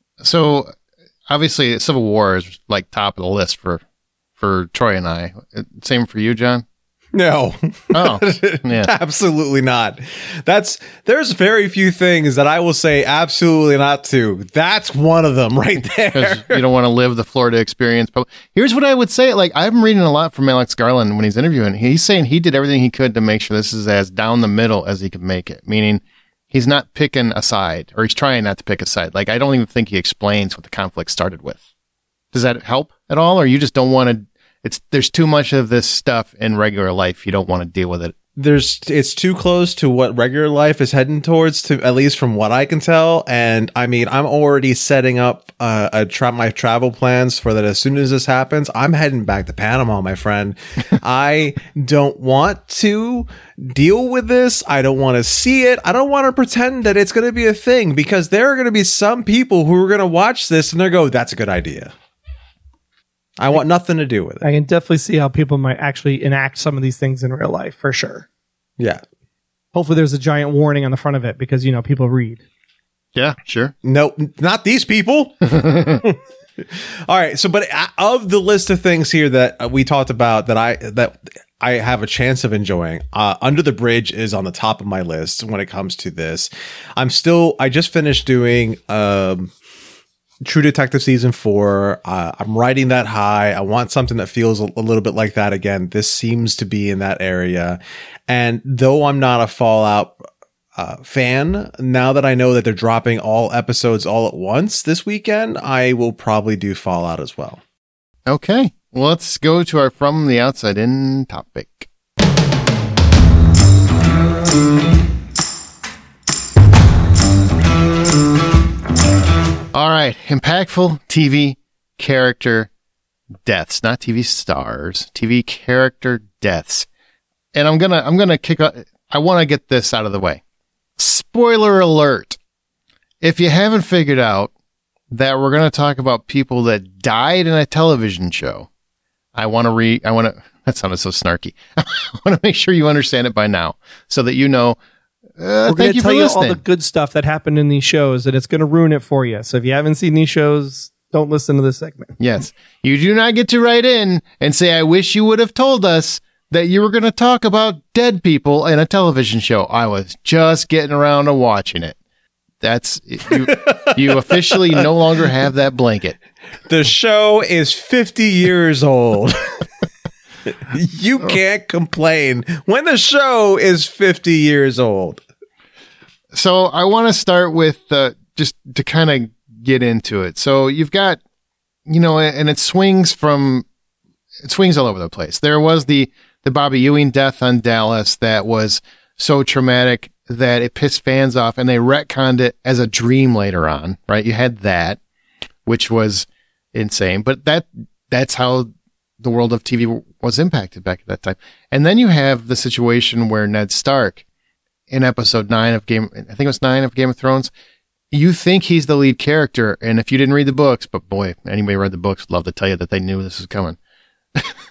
So obviously, Civil War is like top of the list for for Troy and I. Same for you, John? No. Oh, yeah. Absolutely not. That's there's very few things that I will say absolutely not to. That's one of them right there. Because you don't want to live the Florida experience. But here's what I would say. Like, I'm reading a lot from Alex Garland when he's interviewing. He's saying he did everything he could to make sure this is as down the middle as he could make it. Meaning he's not picking a side, or he's trying not to pick a side. Like, I don't even think he explains what the conflict started with. Does that help at all? Or you just don't want to, it's, there's too much of this stuff in regular life. You don't want to deal with it. There's it's too close to what regular life is heading towards, to at least from what I can tell. And I mean, I'm already setting up uh, a tra- my travel plans for that. As soon as this happens, I'm heading back to Panama, my friend. I don't want to deal with this. I don't want to see it. I don't want to pretend that it's going to be a thing, because there are going to be some people who are going to watch this and they're go, "That's a good idea." I want nothing to do with it. I can definitely see how people might actually enact some of these things in real life, for sure. Yeah. Hopefully there's a giant warning on the front of it because, you know, people read. Yeah, sure. No, not these people. All right. So, but of the list of things here that we talked about that I, that I have a chance of enjoying, uh, Under the Bridge is on the top of my list when it comes to this. I'm still, I just finished doing, um, True Detective season four. Uh, I'm riding that high. I want something that feels a, a little bit like that again. This seems to be in that area. And though I'm not a Fallout uh, fan, now that I know that they're dropping all episodes all at once this weekend, I will probably do Fallout as well. Okay. Well, let's go to our From the Outside In topic. All right, impactful T V character deaths, not T V stars, T V character deaths. And I'm going to I'm going to kick off, I want to get this out of the way. Spoiler alert. If you haven't figured out that we're going to talk about people that died in a television show, I want to re I want to that sounded so snarky. I want to make sure you understand it by now so that you know. Uh, We're going thank to you tell for you listening. all the good stuff that happened in these shows, and it's going to ruin it for you. So if you haven't seen these shows, don't listen to this segment. Yes. You do not get to write in and say, I wish you would have told us that you were going to talk about dead people in a television show. I was just getting around to watching it. That's you, you officially no longer have that blanket. The show is fifty years old. You can't complain when the show is fifty years old. So I want to start with uh, just to kind of get into it. So you've got, you know, and it swings from, it swings all over the place. There was the, the Bobby Ewing death on Dallas that was so traumatic that it pissed fans off, and they retconned it as a dream later on, right? You had that, which was insane, but that, that's how the world of T V was impacted back at that time. And then you have the situation where Ned Stark, in episode nine of Game, I think it was nine of Game of Thrones, you think he's the lead character. And if you didn't read the books, but boy, anybody read the books would love to tell you that they knew this was coming.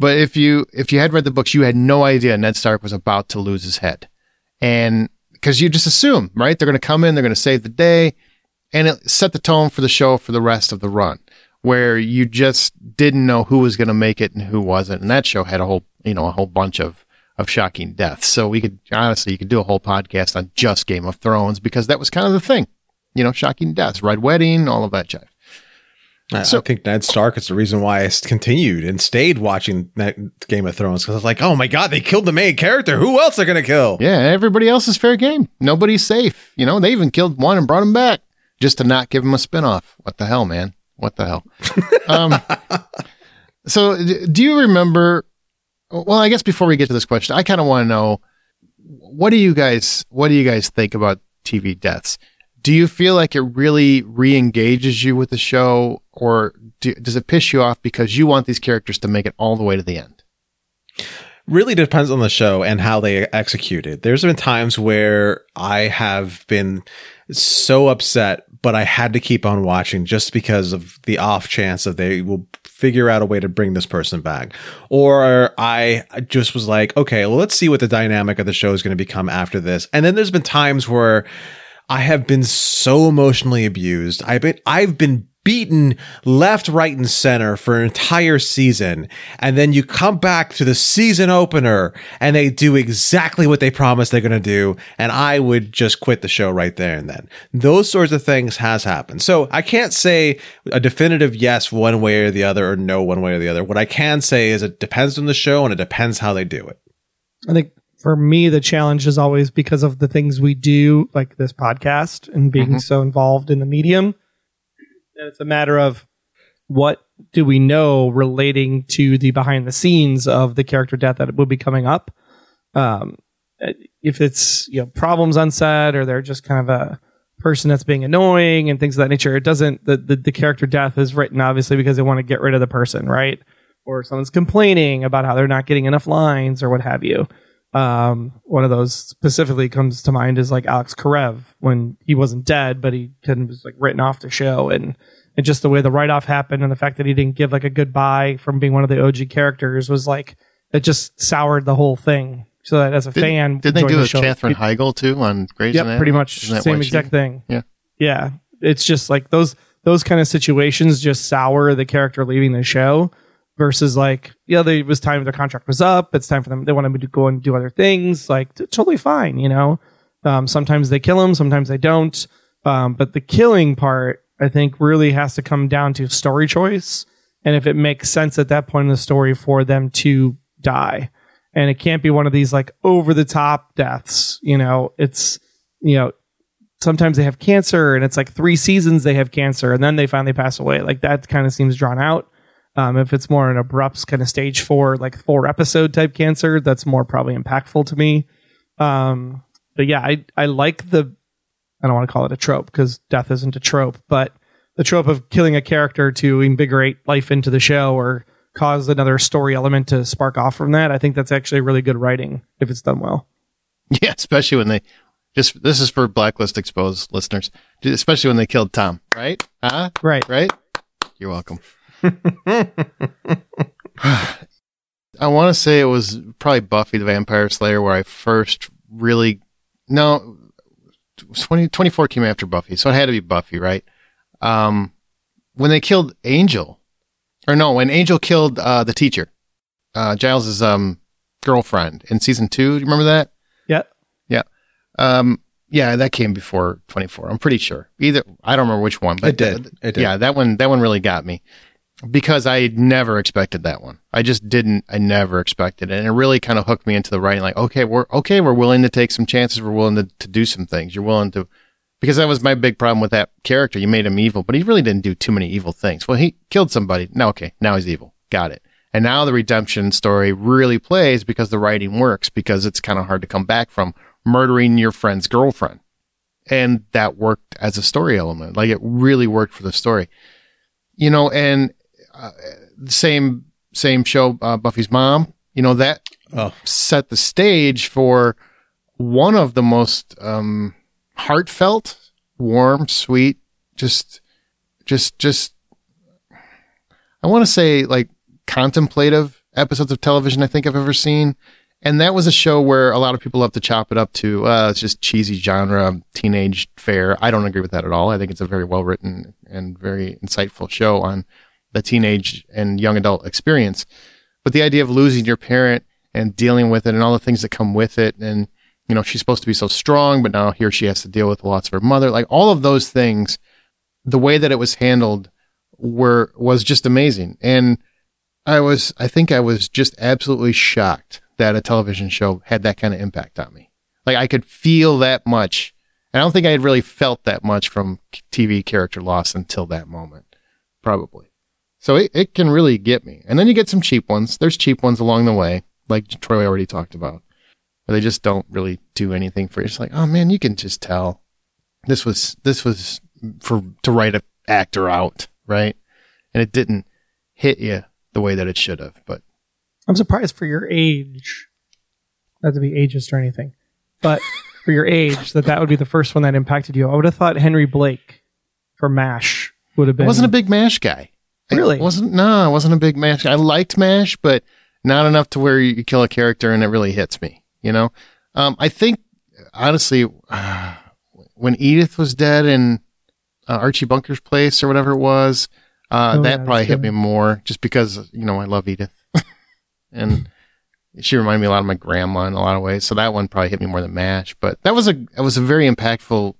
But if you if you had read the books, you had no idea Ned Stark was about to lose his head, and because you just assume, right, they're going to come in, they're going to save the day, and it set the tone for the show for the rest of the run, where you just didn't know who was going to make it and who wasn't. And that show had a whole, you know, a whole bunch of of shocking deaths. So we could honestly, you could do a whole podcast on just Game of Thrones because that was kind of the thing, you know, shocking deaths, Red Wedding, all of that jive. I, So- I think Ned Stark is the reason why I s- continued and stayed watching that Game of Thrones, because I was like, oh my God, they killed the main character. Who else are going to kill? Yeah, everybody else is fair game. Nobody's safe. You know, they even killed one and brought him back just to not give him a spinoff. What the hell, man? What the hell? um, so d- do you remember, well, I guess before we get to this question, I kind of want to know, what do you guys, what do you guys think about T V deaths? Do you feel like it really re-engages you with the show, or do, does it piss you off because you want these characters to make it all the way to the end? Really depends on the show and how they execute it. There's been times where I have been so upset, but I had to keep on watching just because of the off chance that they will figure out a way to bring this person back. Or I just was like, okay, well, let's see what the dynamic of the show is going to become after this. And then there's been times where I have been so emotionally abused. I've been, I've been beaten left, right, and center for an entire season. And then you come back to the season opener and they do exactly what they promised they're going to do. And I would just quit the show right there and then. Those sorts of things has happened. So I can't say a definitive yes one way or the other or no one way or the other. What I can say is it depends on the show and it depends how they do it. I think for me, the challenge is always because of the things we do, like this podcast and being Mhm. so involved in the medium. And it's a matter of what do we know relating to the behind the scenes of the character death that will be coming up. Um, if it's, you know, problems on set, or they're just kind of a person that's being annoying and things of that nature, it doesn't, the, the, the character death is written obviously because they want to get rid of the person, right? Or someone's complaining about how they're not getting enough lines or what have you. Um, one of those specifically comes to mind is like Alex Karev, when he wasn't dead, but he kind of was like written off the show, and, and just the way the write-off happened and the fact that he didn't give like a goodbye from being one of the O G characters was like, it just soured the whole thing. So that as a Did, fan, did they joining do the with show- Catherine Heigl too on Grey's Yep, Anatomy? pretty much Isn't that same why she- exact thing. Yeah. Yeah. It's just like those those kind of situations just sour the character leaving the show versus like, yeah, they, it was time their contract was up. It's time for them. They wanted to go and do other things. Like, t- totally fine, you know? Um, sometimes they kill them, sometimes they don't. Um, but the killing part, I think, really has to come down to story choice. And if it makes sense at that point in the story for them to die. And it can't be one of these like over the top deaths. You know, it's, you know, sometimes they have cancer and it's like three seasons they have cancer and then they finally pass away. Like that kind of seems drawn out. Um, if it's more an abrupt kind of stage four, like four episode type cancer, that's more probably impactful to me. Um, but yeah, I, I like the, I don't want to call it a trope because death isn't a trope, but the trope of killing a character to invigorate life into the show or cause another story element to spark off from that. I think that's actually really good writing if it's done well. Yeah, especially when they just, this is for Blacklist Exposed listeners, especially when they killed Tom, right? Huh? Right. Right? You're welcome. I want to say it was probably Buffy the Vampire Slayer where I first really, no, twenty, twenty-four came after Buffy, so it had to be Buffy, right? Um, when they killed Angel, or no, when Angel killed uh, the teacher, uh, Giles' um, girlfriend in season two. Do you remember that? Yeah. Yeah. Um, yeah, that came before twenty-four. I'm pretty sure. Either I don't remember which one, but It did. It did. Yeah, that one. That one really got me because I never expected that one. I just didn't. I never expected it, and it really kind of hooked me into the writing. Like, okay, we're okay. We're willing to take some chances. We're willing to, to do some things. You're willing to, because that was my big problem with that character. You made him evil, but he really didn't do too many evil things. Well, he killed somebody. No, okay, now he's evil. Got it. And now the redemption story really plays because the writing works, because it's kind of hard to come back from murdering your friend's girlfriend. And that worked as a story element. Like, it really worked for the story. You know, and uh, same same show, uh, Buffy's mom, you know, that Oh. set the stage for one of the most um, heartfelt, warm, sweet, just, just, just, I want to say like contemplative episodes of television I think I've ever seen. And that was a show where a lot of people love to chop it up to, uh, it's just cheesy genre, teenage fare. I don't agree with that at all. I think it's a very well written and very insightful show on the teenage and young adult experience. But the idea of losing your parent and dealing with it and all the things that come with it. And, you know, she's supposed to be so strong, but now here she has to deal with the loss of her mother. Like all of those things, the way that it was handled were, was just amazing. And I was, I think I was just absolutely shocked that a television show had that kind of impact on me. Like I could feel that much. I don't think I had really felt that much from T V character loss until that moment, probably. So it, it can really get me. And then you get some cheap ones. There's cheap ones along the way, like Troy already talked about, where they just don't really do anything for you. It's like, oh man, you can just tell this was, this was for, to write an actor out, right? And it didn't hit you the way that it should have, but I'm surprised for your age, not to be ageist or anything, but for your age, that that would be the first one that impacted you. I would have thought Henry Blake for MASH would have been. I wasn't a big MASH guy. Really? I wasn't, no, I wasn't a big MASH guy. I liked MASH, but not enough to where you kill a character and it really hits me, you know? Um, I think, honestly, uh, when Edith was dead in uh, Archie Bunker's place or whatever it was, uh, oh, that yeah, probably hit good. me more just because, you know, I love Edith. And she reminded me a lot of my grandma in a lot of ways. So that one probably hit me more than MASH. But that was a it was a very impactful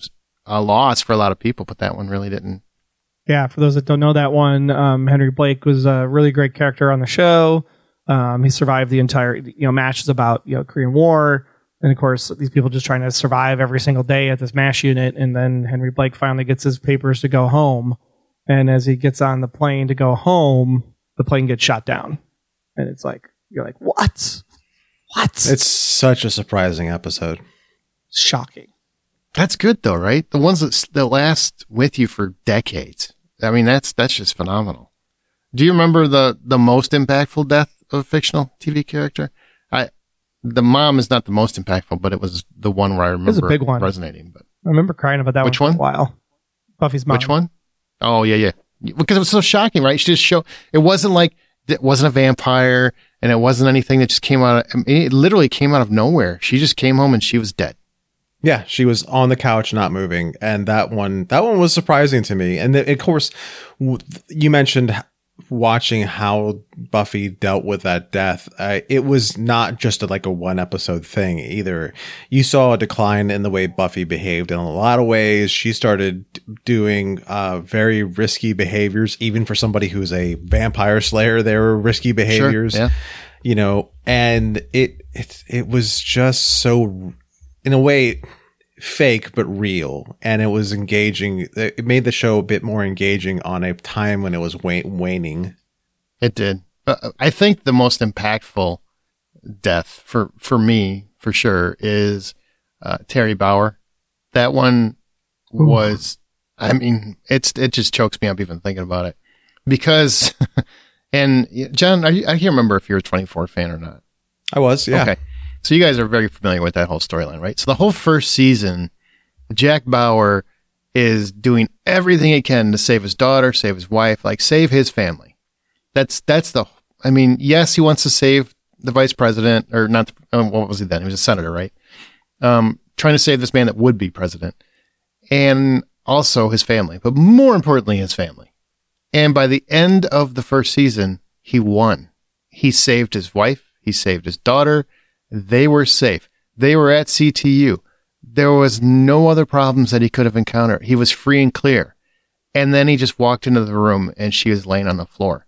uh, loss for a lot of people. But that one really didn't. Yeah, for those that don't know that one, um, Henry Blake was a really great character on the show. Um, he survived the entire, you know, MASH is about, you know, Korean War. And of course, these people just trying to survive every single day at this MASH unit. And then Henry Blake finally gets his papers to go home. And as he gets on the plane to go home, the plane gets shot down. And it's like, you're like, what? What? It's such a surprising episode. Shocking. That's good though, right? The ones that, that last with you for decades. I mean, that's that's just phenomenal. Do you remember the, the most impactful death of a fictional T V character? I the mom is not the most impactful, but it was the one where I remember it was a big one. resonating. But I remember crying about that Which one for one? a while. Buffy's mom. Which one? Oh yeah, yeah. Because it was so shocking, right? She just show. It wasn't like it wasn't a vampire, and it wasn't anything that just came out. Of, I mean, it literally came out of nowhere. She just came home and she was dead. Yeah, she was on the couch, not moving, and that one, that one was surprising to me. And th- of course, w- you mentioned watching how Buffy dealt with that death. Uh, it was not just a, like a one episode thing either. You saw a decline in the way Buffy behaved in a lot of ways. She started doing uh, very risky behaviors, even for somebody who's a vampire slayer. There were risky behaviors, Sure, yeah. you know, and it it it was just so, in a way, fake but real, and it was engaging. It made the show a bit more engaging on a time when it was wane- waning. It did. Uh, I think the most impactful death for for me, for sure, is uh, Terry Bauer. That one Ooh. was. I mean, it's it just chokes me up even thinking about it because. And John, are you, I can't remember if you're a twenty-four fan or not. I was, yeah. Okay. So you guys are very familiar with that whole storyline, right? So the whole first season, Jack Bauer is doing everything he can to save his daughter, save his wife, like save his family. That's, that's the, I mean, yes, he wants to save the vice president or not. Um, what was he then? He was a senator, right? Um, trying to save this man that would be president and also his family, but more importantly, his family. And by the end of the first season, he won. He saved his wife. He saved his daughter. They were safe. They were at C T U. There was no other problems that he could have encountered. He was free and clear. And then he just walked into the room and she was laying on the floor.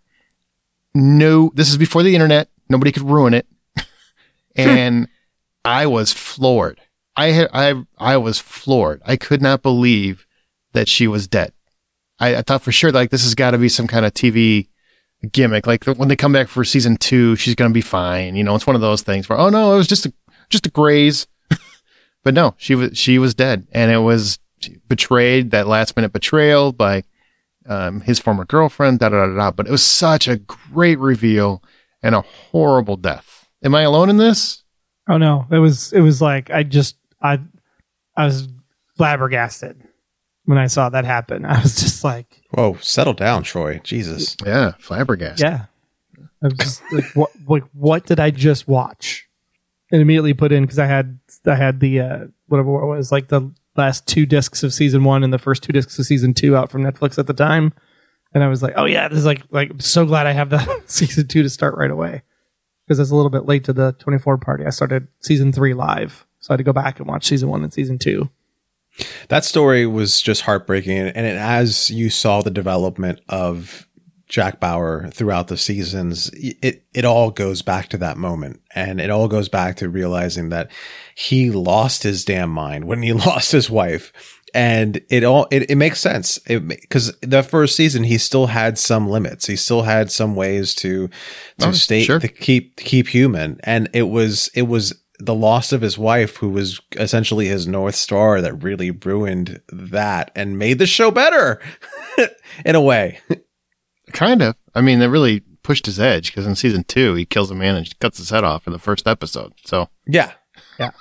No, this is before the internet. Nobody could ruin it. And I was floored. I had, I, I was floored. I could not believe that she was dead. I, I thought for sure, like, this has got to be some kind of T V gimmick. Like when they come back for season two, she's going to be fine. You know, it's one of those things where, oh no, it was just a, just a graze. But no, she was, she was dead, and it was betrayed, that last minute betrayal by, um, his former girlfriend, da, da, da, da. But it was such a great reveal and a horrible death. Am I alone in this? Oh no, it was, it was like, I just, I, I was flabbergasted when I saw that happen. I was just like, Whoa, settle down, Troy. Jesus. Yeah. Flabbergasted. yeah. I was just like, what, like, what did I just watch? And immediately put in, because I had, I had the, uh, whatever it was, like the last two discs of season one and the first two discs of season two out from Netflix at the time. And I was like, oh yeah, this is like, like, I'm so glad I have the season two to start right away. Because it's a little bit late to the twenty-four party. I started season three live. So I had to go back and watch season one and season two. That story was just heartbreaking. And it, as you saw the development of Jack Bauer throughout the seasons, it, it all goes back to that moment. And it all goes back to realizing that he lost his damn mind when he lost his wife. And it all, it, it makes sense because the first season, he still had some limits. He still had some ways to, to Oh, stay, sure. to keep, keep human. And it was, it was the loss of his wife, who was essentially his North Star, that really ruined that and made the show better in a way. Kind of. I mean, they really pushed his edge because in season two, he kills a man and cuts his head off in the first episode. So Yeah. Yeah.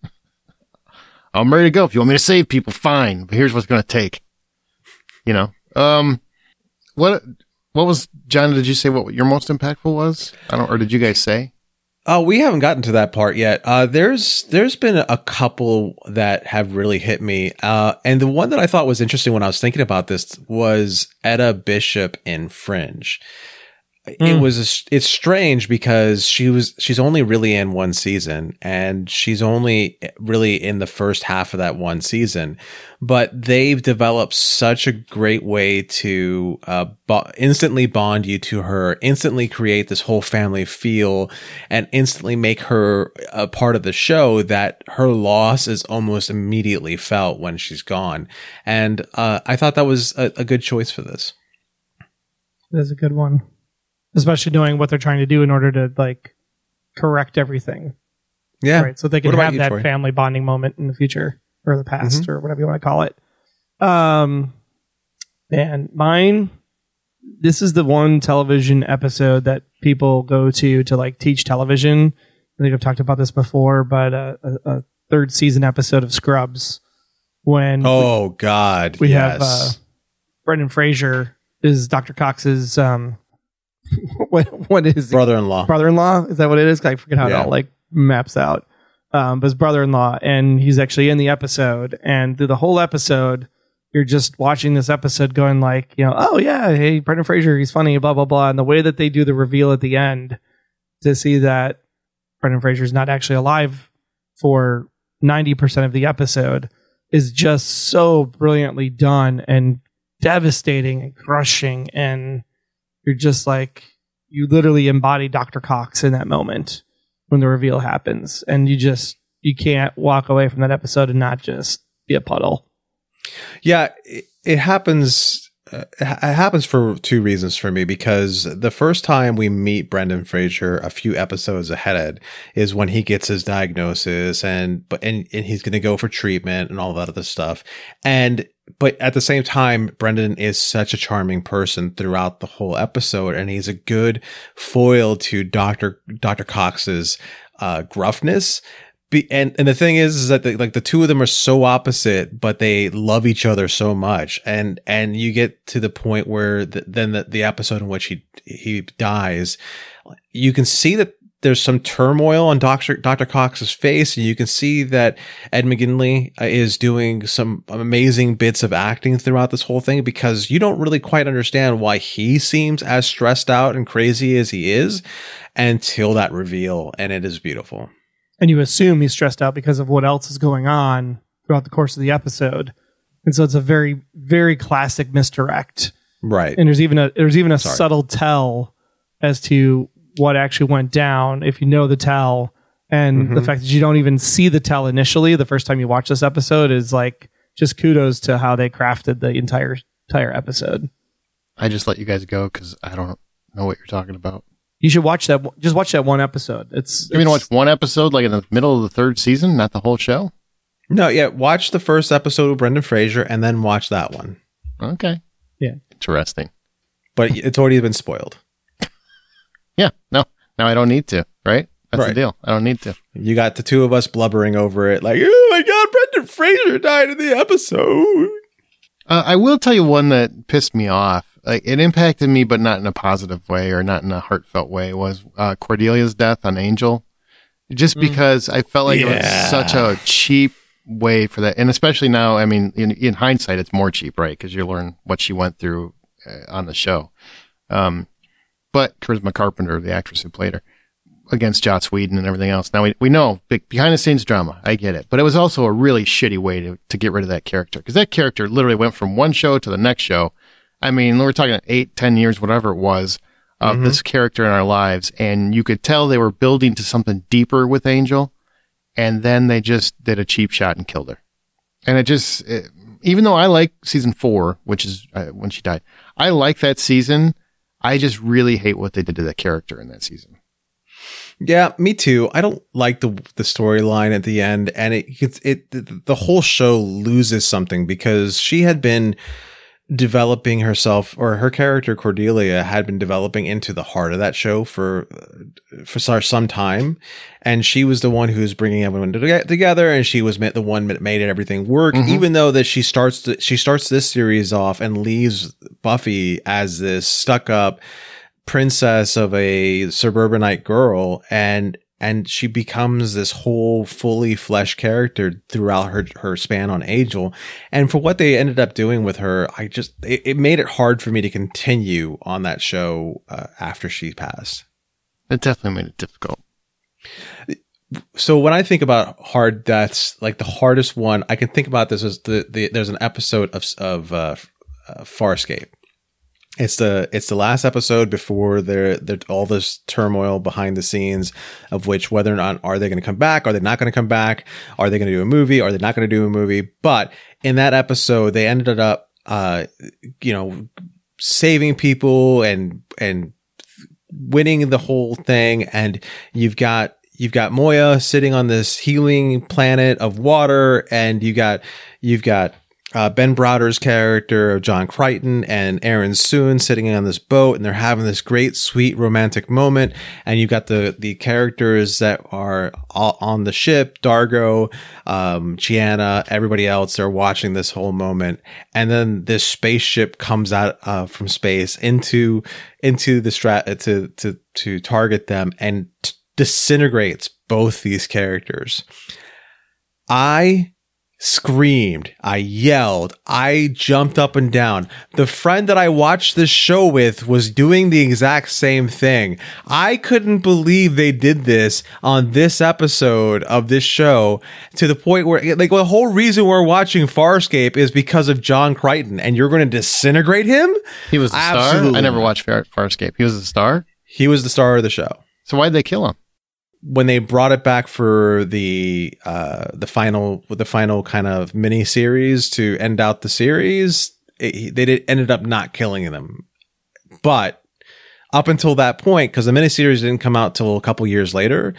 I'm ready to go. If you want me to save people, fine. But here's what's going to take. You know, um, what, what was, John, did you say what your most impactful was? I don't, or did you guys say? Oh, we haven't gotten to that part yet. Uh, there's, there's been a couple that have really hit me. Uh, and the one that I thought was interesting when I was thinking about this was Etta Bishop in Fringe. It Mm. was, a, it's strange because she was, she's only really in one season and she's only really in the first half of that one season, but they've developed such a great way to, uh, bo- instantly bond you to her, instantly create this whole family feel and instantly make her a part of the show that her loss is almost immediately felt when she's gone. And, uh, I thought that was a, a good choice for this. That's a good one. Especially knowing what they're trying to do in order to like correct everything. Yeah. Right. So they can What about have you, that Troy? family bonding moment in the future or the past Mm-hmm. or whatever you want to call it. Um, man, mine, this is the one television episode that people go to to like teach television. I think I've talked about this before, but uh, a, a third season episode of Scrubs when Oh God. we yes. have uh, Brendan Fraser is Doctor Cox's um, what what is he? brother-in-law. brother-in-law? Is that what it is? I forget how it Yeah. all like maps out. Um, but his brother-in-law, and he's actually in the episode. And through the whole episode, you're just watching this episode, going like, you know, oh yeah, hey, Brendan Fraser, he's funny, blah blah blah. And the way that they do the reveal at the end to see that Brendan Fraser's not actually alive for ninety percent of the episode is just so brilliantly done and devastating and crushing. And you're just like, you literally embody Doctor Cox in that moment when the reveal happens. And you just, you can't walk away from that episode and not just be a puddle. Yeah, it, it happens. Uh, it happens for two reasons for me, because the first time we meet Brendan Fraser a few episodes ahead is when he gets his diagnosis and, but, and, and he's going to go for treatment and all that other stuff. And, but at the same time, Brendan is such a charming person throughout the whole episode, and he's a good foil to Doctor Doctor Cox's uh, gruffness. Be, and and the thing is, is that the, like the two of them are so opposite, but they love each other so much. And and you get to the point where the, then the, the episode in which he he dies, you can see that there's some turmoil on Doctor Doctor Cox's face, and you can see that Ed McGinley is doing some amazing bits of acting throughout this whole thing, because you don't really quite understand why he seems as stressed out and crazy as he is until that reveal, and it is beautiful. And you assume he's stressed out because of what else is going on throughout the course of the episode. And so it's a very, very classic misdirect. Right. And there's even a there's even a Sorry. subtle tell as to what actually went down if you know the tell. And Mhm. the fact that you don't even see the tell initially the first time you watch this episode is like just kudos to how they crafted the entire entire episode. I just let you guys go because I don't know what you're talking about. You should watch that. Just watch that one episode. It's You mean to it's- watch one episode, like in the middle of the third season, not the whole show? No, yeah. Watch the first episode of Brendan Fraser and then watch that one. Okay. Yeah. Interesting. But it's already been spoiled. Yeah. No, now I don't need to, right? That's the Right. deal. I don't need to. You got the two of us blubbering over it, like, oh my God, Brendan Fraser died in the episode. Uh, I will tell you one that pissed me off. like it impacted me, but not in a positive way or not in a heartfelt way, was uh, Cordelia's death on Angel. Just because I felt like Yeah. it was such a cheap way for that. And especially now, I mean, in, in hindsight, it's more cheap, right? Because you learn what she went through uh, on the show. Um, but Charisma Carpenter, the actress who played her, against Joss Whedon and everything else. Now we, we know big behind the scenes drama. I get it. But it was also a really shitty way to, to get rid of that character. Because that character literally went from one show to the next show. I mean, we're talking eight, ten years, whatever it was, of mm-hmm. this character in our lives. And you could tell they were building to something deeper with Angel. And then they just did a cheap shot and killed her. And it just, it, even though I like season four, which is uh, when she died, I like that season. I just really hate what they did to that character in that season. Yeah, me too. I don't like the the storyline at the end, and it it, it the whole show loses something because she had been developing herself, or her character Cordelia had been developing into the heart of that show for for some time, and she was the one who was bringing everyone together, and she was the one that made everything work. Mm-hmm. Even though that she starts to, she starts this series off and leaves Buffy as this stuck up princess of a suburbanite girl, and and she becomes this whole fully fleshed character throughout her her span on Angel. And for what they ended up doing with her, I just it, it made it hard for me to continue on that show uh, after she passed. It definitely made it difficult. So when I think about hard deaths, like the hardest one I can think about this is the, the there's an episode of of uh, uh, Farscape. It's the it's the last episode before there there all this turmoil behind the scenes of which whether or not are they going to come back, are they not going to come back, are they going to do a movie, are they not going to do a movie? But in that episode, they ended up uh you know saving people and and winning the whole thing, and you've got you've got Moya sitting on this healing planet of water, and you got you've got Uh, Ben Browder's character of John Crichton and Aaron Soon sitting on this boat, and they're having this great, sweet, romantic moment. And you've got the the characters that are all on the ship, Dargo, um, Chiana, everybody else. They're watching this whole moment, and then this spaceship comes out uh, from space into into the strat to to to target them and t- disintegrates both these characters. I. Screamed, I yelled, I jumped up and down. The friend that I watched this show with was doing the exact same thing. I couldn't believe they did this on this episode of this show, to the point where, like, the whole reason we're watching Farscape is because of John Crichton, and you're going to disintegrate him? He was the Absolutely. star? I never watched Far- Farscape. He was the star? He was the star of the show. So why'd they kill him? When they brought it back for the uh, the final the final kind of mini series to end out the series, it, they did, ended up not killing them. But up until that point, because the mini series didn't come out till a couple years later,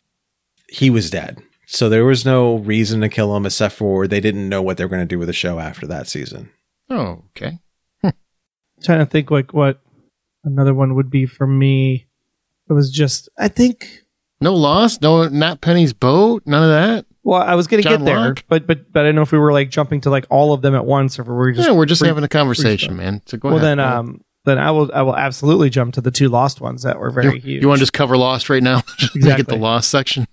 he was dead. So there was no reason to kill him, except for they didn't know what they were going to do with the show after that season. Oh, okay. Hm. Trying to think like what another one would be for me. It was just, I think. No loss? No, not Penny's boat? None of that? Well, I was going to John get there, Locke? but but but I don't know if we were like jumping to like all of them at once, or if we were just Yeah, we're just free, having a conversation, man. So go well, ahead. then um then I will I will absolutely jump to the two Lost ones that were very you, huge. You want to just cover Lost right now? Exactly. Get the Lost section.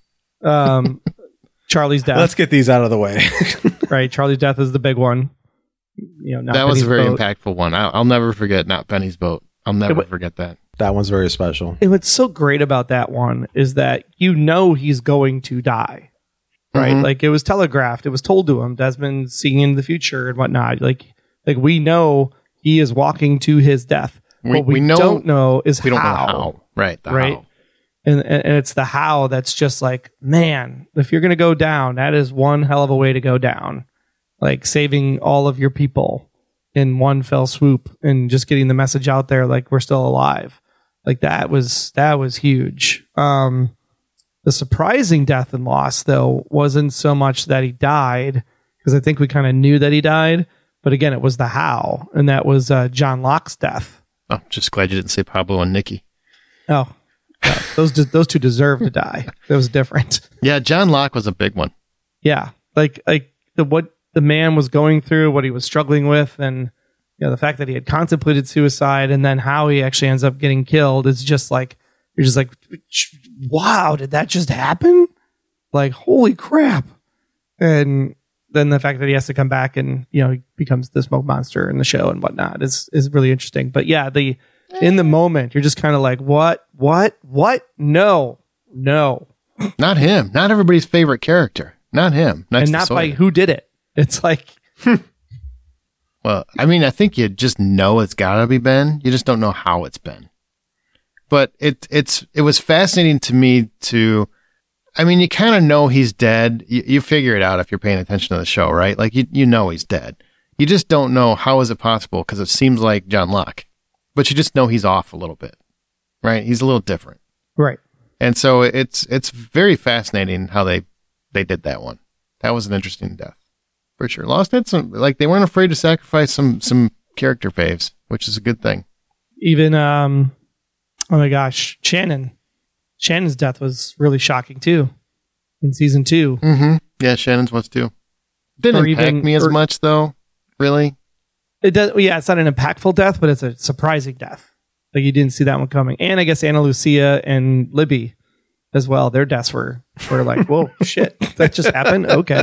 Um, Charlie's death. Let's get these out of the way. Right, Charlie's death is the big one. You know, not that was Penny's a very boat. impactful one. I'll, I'll never forget Not Penny's boat. I'll never It, forget that. That one's very special. And what's so great about that one is that you know he's going to die, right? Mm-hmm. Like it was telegraphed, it was told to him. Desmond seeing into the future and whatnot. Like, like we know he is walking to his death. We, what we, we know, don't know is we how. don't know how. Right, the right. how. And, and and it's the how that's just like, man, if you're going to go down, that is one hell of a way to go down. Like saving all of your people in one fell swoop and just getting the message out there like we're still alive. Like that was that was huge. Um, the surprising death and loss, though, wasn't so much that he died, because I think we kind of knew that he died. But again, it was the how, and that was uh, John Locke's death. Oh, just glad you didn't say Pablo and Nikki. Oh, yeah, those de- those two deserve to die. That was different. Yeah, John Locke was a big one. Yeah, like like the what the man was going through, what he was struggling with, and you know, the fact that he had contemplated suicide and then how he actually ends up getting killed is just like, you're just like, wow, did that just happen? Like, holy crap. And then the fact that he has to come back and, you know, he becomes the smoke monster in the show and whatnot is, is really interesting. But yeah, the, in the moment, you're just kind of like, what, what, what? No, no. Not him. Not everybody's favorite character. Not him. Next and not to by Sawyer. who did it. It's like, Well, I mean, I think you just know it's got to be Ben. You just don't know how it's Ben. But it it's it was fascinating to me to, I mean, you kind of know he's dead. You, you figure it out if you're paying attention to the show, right? Like, you you know he's dead. You just don't know how is it possible because it seems like John Locke. But you just know he's off a little bit, right? He's a little different. right. And so it's it's very fascinating how they, they did that one. That was an interesting death. For sure. Lost had some, like, they weren't afraid to sacrifice some some character faves, which is a good thing. Even, um, oh my gosh, Shannon. Shannon's death was really shocking too in season two. Mm-hmm. Yeah, Shannon's was too. Didn't Or impact even- me as or- much, though. Really? It does. Yeah, it's not an impactful death, but it's a surprising death. Like you didn't see that one coming. And I guess Ana Lucia and Libby as well. Their deaths were were like, whoa, shit, that just happened. Okay.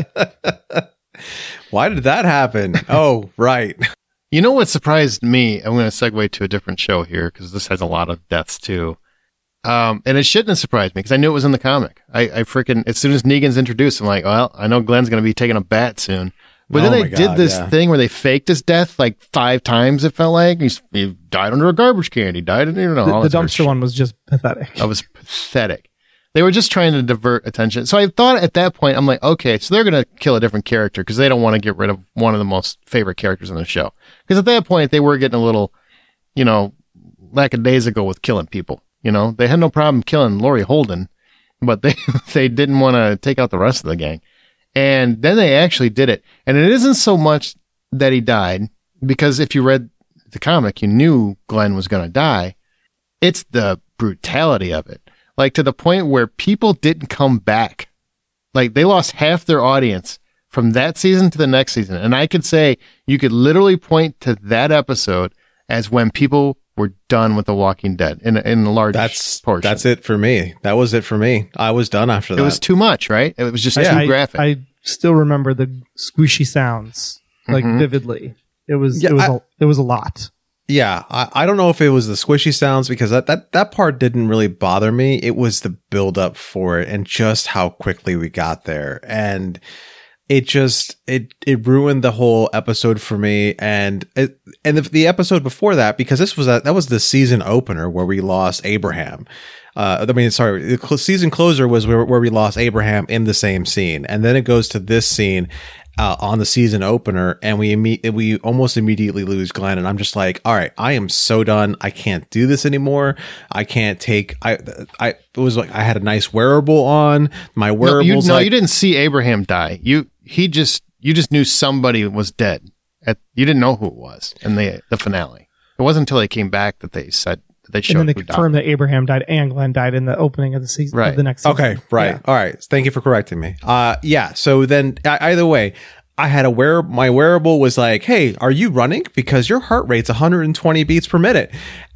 Why did that happen? Oh, right. You know what surprised me? I'm going to segue to a different show here because this has a lot of deaths too. Um, and it shouldn't have surprised me because I knew it was in the comic. I, I freaking, as soon as Negan's introduced, I'm like, well, I know Glenn's going to be taking a bat soon. But Oh then my they did God, this yeah. thing where they faked his death like five times, it felt like. He's, he died under a garbage can. He died in, you know, all The, the this other dumpster shit. one was just pathetic. That was pathetic. They were just trying to divert attention. So I thought at that point, I'm like, okay, so they're going to kill a different character because they don't want to get rid of one of the most favorite characters in the show. Because at that point, they were getting a little, you know, lackadaisical with killing people. You know, they had no problem killing Laurie Holden, but they, they didn't want to take out the rest of the gang. And then they actually did it. And it isn't so much that he died, because if you read the comic, you knew Glenn was going to die. It's the brutality of it. Like, to the point where people didn't come back. Like, they lost half their audience from that season to the next season. And I could say you could literally point to that episode as when people were done with The Walking Dead in, in a large That's portion. that's it for me. That was it for me. I was done after It that. was too much, right? It was just I, too I- graphic. I still remember the squishy sounds like Mhm. vividly. It was Yeah, it was I- a, it was a lot. Yeah, I, I don't know if it was the squishy sounds because that, that, that part didn't really bother me. It was the build up for it and just how quickly we got there. And it just, it, it ruined the whole episode for me. And it, and the, the episode before that, because this was, a, that was the season opener where we lost Abraham. Uh, I mean, sorry, the cl- season closer was where, where we lost Abraham in the same scene. And then it goes to this scene. Uh, on the season opener, and we imme- we almost immediately lose Glenn, and I'm just like, all right, I am so done. I can't do this anymore. I can't take. I I it was like I had a nice wearable on. My no, wearables. you, no like, you didn't see Abraham die. You he just you just knew somebody was dead. At, you didn't know who it was in the the finale. It wasn't until they came back that they said that they And showed then they who died. confirmed that Abraham died and Glenn died in the opening of the season Right. of the next season. Okay, right. Yeah. All right. Thank you for correcting me. Uh, yeah. So then, uh, either way, I had a wear. My wearable was like, "Hey, are you running? Because your heart rate's one hundred twenty beats per minute,"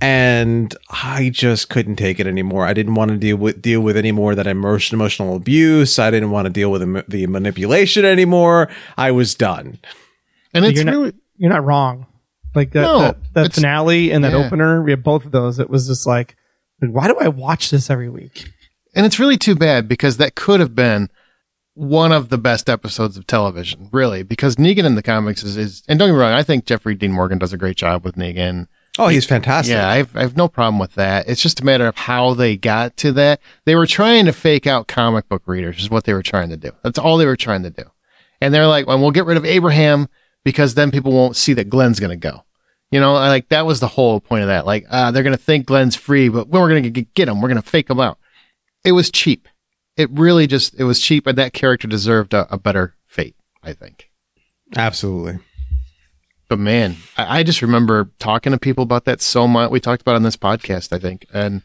and I just couldn't take it anymore. I didn't want to deal with deal with any more of that emotion, emotional abuse. I didn't want to deal with the, the manipulation anymore. I was done. and it's you're not- really You're not wrong. Like that, No, that, that it's- finale and that yeah. opener, we have both of those. It was just like, like, why do I watch this every week? and it's really too bad because that could have been one of the best episodes of television, really, because Negan in the comics is, is and don't get me wrong, I think Jeffrey Dean Morgan does a great job with Negan. Oh, he's fantastic. Yeah, I've, I have no problem with that. It's just a matter of how they got to that. They were trying to fake out comic book readers is what they were trying to do. That's all they were trying to do. And they're like, well, we'll get rid of Abraham because then people won't see that Glenn's going to go. You know, like that was the whole point of that. Like, uh, they're going to think Glenn's free, but when we're going to get him, we're going to fake him out. It was cheap. It really just, it was cheap, and that character deserved a, a better fate, I think. Absolutely. But man, I, I just remember talking to people about that so much. We talked about it on this podcast, I think. And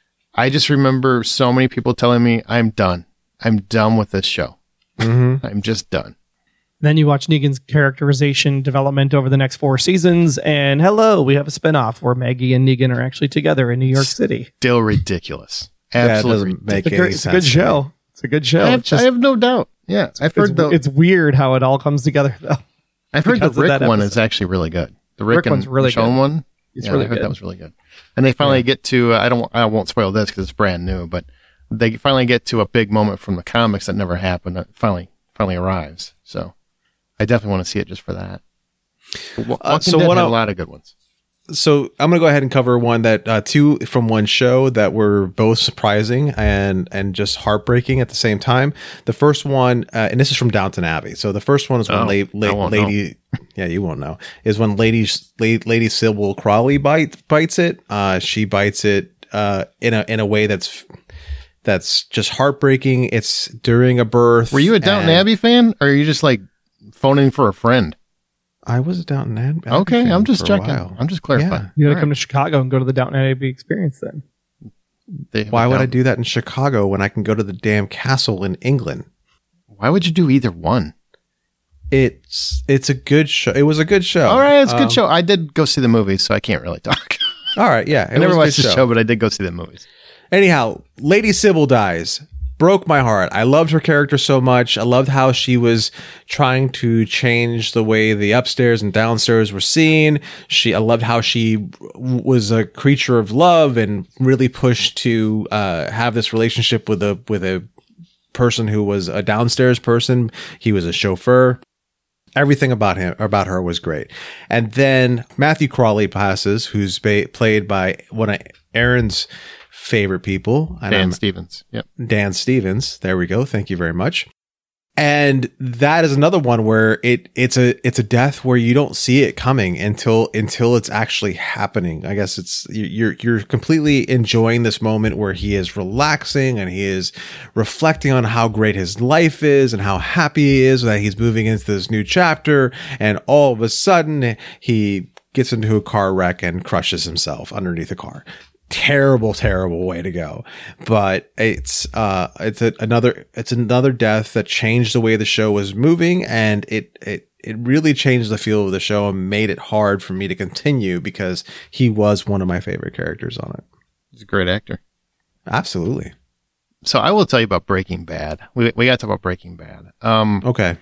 I just remember so many people telling me, I'm done. I'm done with this show. Mm-hmm. I'm just done. Then you watch Negan's characterization development over the next four seasons, and hello, we have a spinoff where Maggie and Negan are actually together in New York City. Still ridiculous. Yeah, it Absolutely doesn't make It's a, any great, it's a sense. good to me. show. It's a good show. I have, It's just- I have no doubt. Yeah, I've it's, heard the it's weird how it all comes together, though. I've heard the because of Rick that one episode. is actually really good. The Rick, Rick and one's really Michonne good. one. It's yeah, really I heard good. that was really good. And they finally get to uh, I don't I won't spoil this because it's brand new, but they finally get to a big moment from the comics that never happened that finally finally arrives. So I definitely want to see it just for that. Walking Uh, so Dead what had I- a lot of good ones. So I'm going to go ahead and cover one that uh, two from one show that were both surprising and and just heartbreaking at the same time. The first one, uh, and this is from Downton Abbey. So the first one is when Oh, la- la- I won't lady, yeah, you won't know, is when Lady Lady, Lady Sybil Crawley bite bites it. Uh, she bites it uh, in a in a way that's that's just heartbreaking. It's during a birth. Were you a Downton and Abbey fan, or are you just like phoning for a friend? I was a Downton Abbey. Okay, fan I'm just for a checking. while. I'm just clarifying. Yeah. You got to All come to Chicago and go to the Downton Abbey experience then. They- Why would I Downton- do that in Chicago when I can go to the damn castle in England? Why would you do either one? It's it's a good show. It was a good show. All right, it's a good Um, show. I did go see the movies, so I can't really talk. All right, yeah. I It never was a watched good the show, but I did go see the movies. Anyhow, Lady Sybil dies. Broke my heart. I loved her character so much. I loved how she was trying to change the way the upstairs and downstairs were seen. She, I loved how she w- was a creature of love and really pushed to uh, have this relationship with a with a person who was a downstairs person. He was a chauffeur. Everything about him, about her was great. And then Matthew Crawley passes, who's ba- played by one of Aaron's favorite people. And Dan I'm- Stevens. Yep. Dan Stevens. There we go. Thank you very much. And that is another one where it it's a it's a death where you don't see it coming until until it's actually happening. I guess it's you're you're completely enjoying this moment where he is relaxing and he is reflecting on how great his life is and how happy he is that he's moving into this new chapter, and all of a sudden he gets into a car wreck and crushes himself underneath a car. Terrible, terrible way to go. But it's uh it's a, another it's another death that changed the way the show was moving, and it it it really changed the feel of the show and made it hard for me to continue because he was one of my favorite characters on it. He's a great actor. Absolutely. So I will tell you about Breaking Bad. We we got to talk about Breaking Bad. Um, Okay.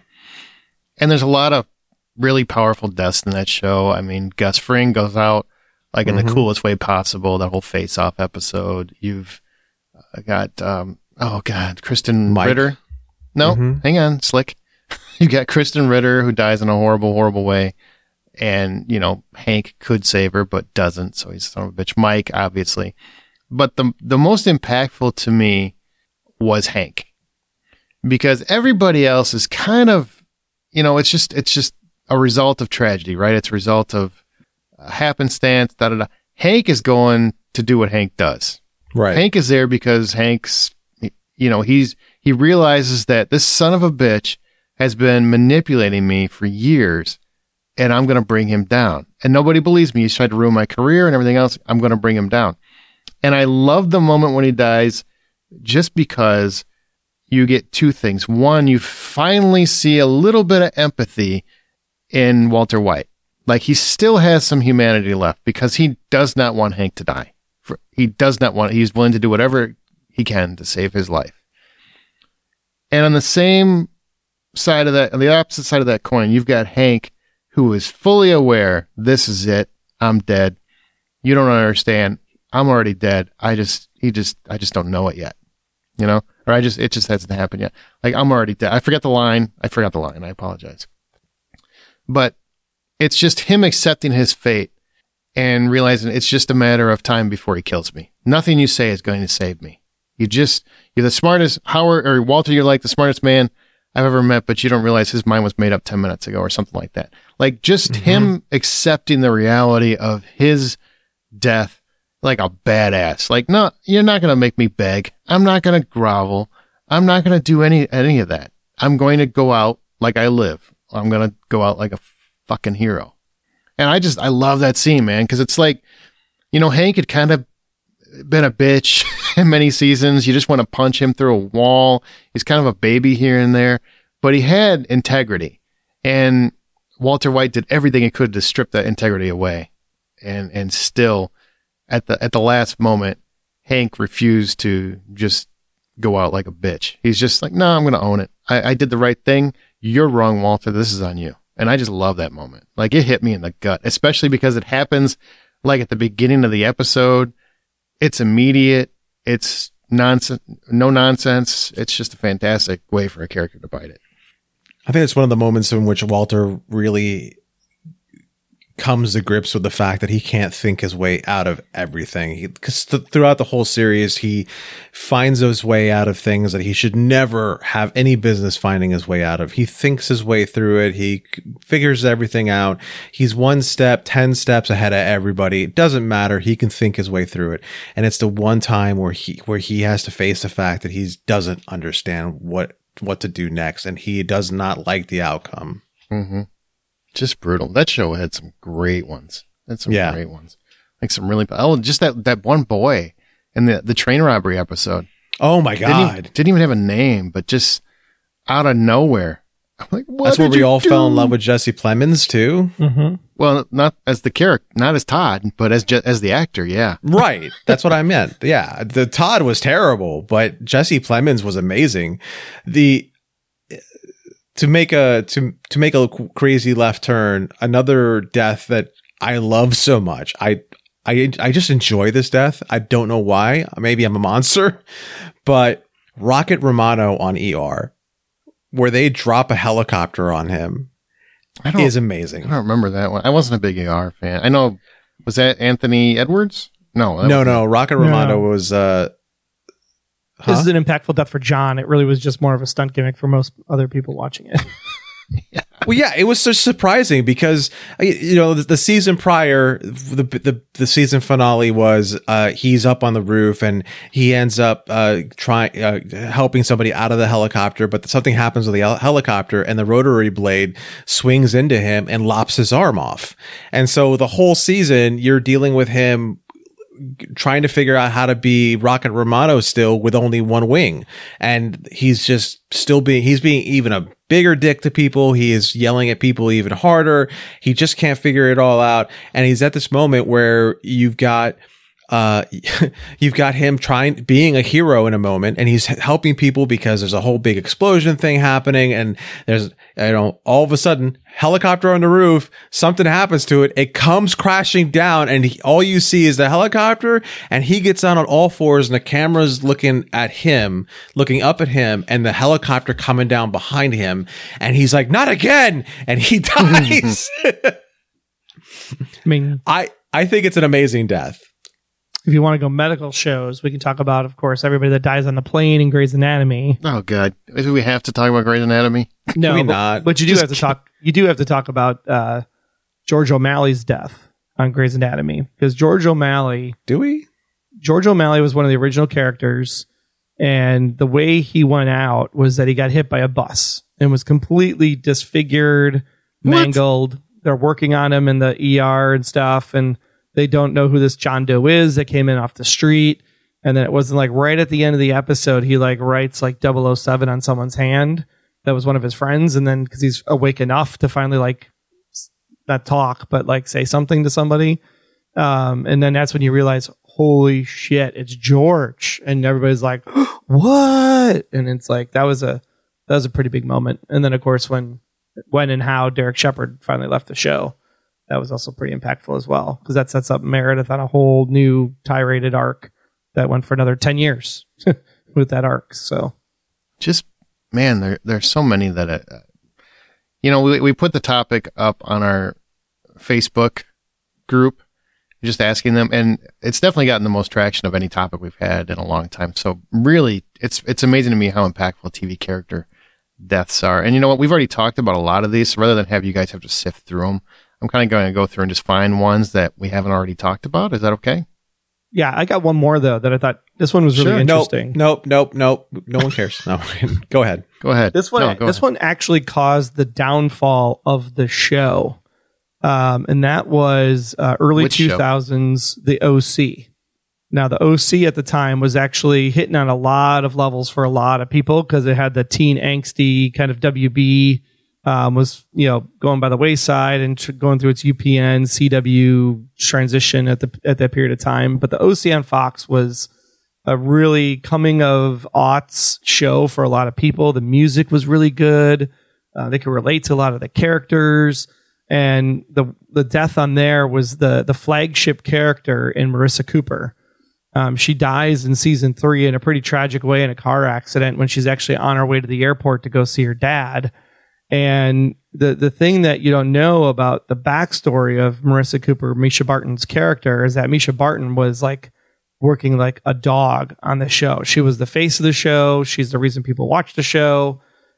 and there's a lot of really powerful deaths in that show. I mean, Gus Fring goes out like in Mhm. the coolest way possible. That whole Face Off episode. You've uh, got um, oh god, Kristen Mike. Ritter. No, Mhm. hang on, Slick. You got Kristen Ritter who dies in a horrible, horrible way, and you know Hank could save her but doesn't. So he's son of a bitch. Mike, obviously, but the the most impactful to me was Hank, because everybody else is kind of, you know, it's just it's just a result of tragedy, right? It's a result of happenstance, da da da. Hank is going to do what Hank does. Right. Hank is there because Hank's, you know, he's he realizes that this son of a bitch has been manipulating me for years, and I'm going to bring him down. And nobody believes me. He's tried to ruin my career and everything else. I'm going to bring him down. And I love the moment when he dies, just because you get two things. One, you finally see a little bit of empathy in Walter White. Like, he still has some humanity left because he does not want Hank to die. For, he does not want, he's willing to do whatever he can to save his life. And on the same side of that, on the opposite side of that coin, you've got Hank, who is fully aware, this is it. I'm dead. You don't understand. I'm already dead. I just, he just, I just don't know it yet. You know? Or I just, it just hasn't happened yet. Like, I'm already dead. I forgot the line. I forgot the line. I apologize. But it's just him accepting his fate and realizing it's just a matter of time before he kills me. Nothing you say is going to save me. You just, you're the smartest, Howard, or Walter, you're like the smartest man I've ever met, but you don't realize his mind was made up ten minutes ago or something like that. Like, just Mm-hmm. him accepting the reality of his death like a badass. Like, no, you're not going to make me beg. I'm not going to grovel. I'm not going to do any, any of that. I'm going to go out like I live. I'm going to go out like a fucking hero. And I just, I love that scene, man. Cause it's like, you know, Hank had kind of been a bitch in many seasons. You just want to punch him through a wall. He's kind of a baby here and there, but he had integrity. And Walter White did everything he could to strip that integrity away. And and still, at the at the last moment, Hank refused to just go out like a bitch. He's just like, no, I'm going to own it. I, I did the right thing. You're wrong, Walter. This is on you. And I just love that moment. Like, it hit me in the gut, especially because it happens like at the beginning of the episode. It's immediate. It's nonsense, no nonsense. It's just a fantastic way for a character to bite it. I think it's one of the moments in which Walter really comes to grips with the fact that he can't think his way out of everything. Because th- throughout the whole series, he finds his way out of things that he should never have any business finding his way out of. He thinks his way through it. He c- figures everything out. He's one step, ten steps ahead of everybody. It doesn't matter. He can think his way through it. And it's the one time where he where he has to face the fact that he doesn't understand what what to do next, and he does not like the outcome. Mm-hmm. Just brutal. That show had some great ones. Had some yeah. great ones. Like some really, oh, just that, that one boy in the, the train robbery episode. Oh my God. Didn't even, didn't even have a name, but just out of nowhere. I'm like, what That's where did we you all do? fell in love with Jesse Plemons too. Mm-hmm. Well, not as the character, not as Todd, but as Je- as the actor. Yeah. Right. That's what I meant. Yeah. The Todd was terrible, but Jesse Plemons was amazing. The, To make a to to make a crazy left turn, another death that I love so much. I I I just enjoy this death. I don't know why. Maybe I'm a monster, but Rocket Romano on E R, where they drop a helicopter on him, I don't, is amazing. I don't remember that one. I wasn't a big A R fan. I know. Was that Anthony Edwards? No. That No, was, no. Rocket Romano No. was. Uh, huh? This is an impactful death for John. It really was just more of a stunt gimmick for most other people watching it. Well, yeah, it was so surprising because, you know, the, the season prior, the, the the season finale was uh, he's up on the roof and he ends up uh, trying uh, helping somebody out of the helicopter, but something happens with the hel- helicopter and the rotary blade swings into him and lops his arm off. And so the whole season, you're dealing with him trying to figure out how to be Rocket Romano still with only one wing. And he's just still being, he's being even a bigger dick to people. He is yelling at people even harder. He just can't figure it all out. And he's at this moment where you've got, uh, you've got him trying, being a hero in a moment, and he's helping people because there's a whole big explosion thing happening. And there's, you know, all of a sudden, helicopter on the roof, something happens to it. It comes crashing down, and he, all you see is the helicopter, and he gets down on all fours, and the camera's looking at him, looking up at him, and the helicopter coming down behind him. And he's like, not again. And he dies. I mean, I, I think it's an amazing death. if you want to go medical shows, we can talk about, of course, everybody that dies on the plane in Grey's Anatomy. Oh God, do we have to talk about Grey's Anatomy? No, Can we but, not? but you do Just have to talk. You do have to talk about uh, George O'Malley's death on Grey's Anatomy, because George O'Malley, Do we? George O'Malley was one of the original characters, and the way he went out was that he got hit by a bus and was completely disfigured, What? mangled. They're working on him in the E R and stuff, and they don't know who this John Doe is that came in off the street. And then it wasn't like right at the end of the episode, he like writes like double oh seven on someone's hand. That was one of his friends. And then because he's awake enough to finally like s- not talk, but like say something to somebody. Um, and then that's when you realize, holy shit, it's George. And everybody's like, what? And it's like, that was a, that was a pretty big moment. And then of course, when, when and how Derek Shepherd finally left the show, that was also pretty impactful as well, because that sets up Meredith on a whole new Ty-rated arc that went for another ten years with that arc. So Just man, there there's so many that uh, you know. We we put the topic up on our Facebook group, just asking them, and it's definitely gotten the most traction of any topic we've had in a long time. So really, it's it's amazing to me how impactful T V character deaths are. And you know what? We've already talked about a lot of these. So rather than have you guys have to sift through them, I'm kind of going to go through and just find ones that we haven't already talked about. Is that okay? yeah, I got one more though that I thought this one was really Sure. interesting. Nope, nope, nope, nope. No one cares. No, go ahead. Go ahead. This one, No, go this ahead. one actually caused the downfall of the show, um, and that was uh, early Which show? two thousands. The O C. Now, the O C at the time was actually hitting on a lot of levels for a lot of people because it had the teen angsty kind of W B um, was, you know, going by the wayside and tr- going through its U P N, C W transition at the at that period of time. But the O C on Fox was a really coming of aughts show for a lot of people. The music was really good. Uh, they could relate to a lot of the characters. And the the death on there was the the flagship character in Marissa Cooper. Um, she dies in season three in a pretty tragic way in a car accident when she's actually on her way to the airport to go see her dad. And the the thing that you don't know about the backstory of Marissa Cooper, Misha Barton's character, is that Misha Barton was like working like a dog on the show. She was the face of the show. She's the reason people watch the show.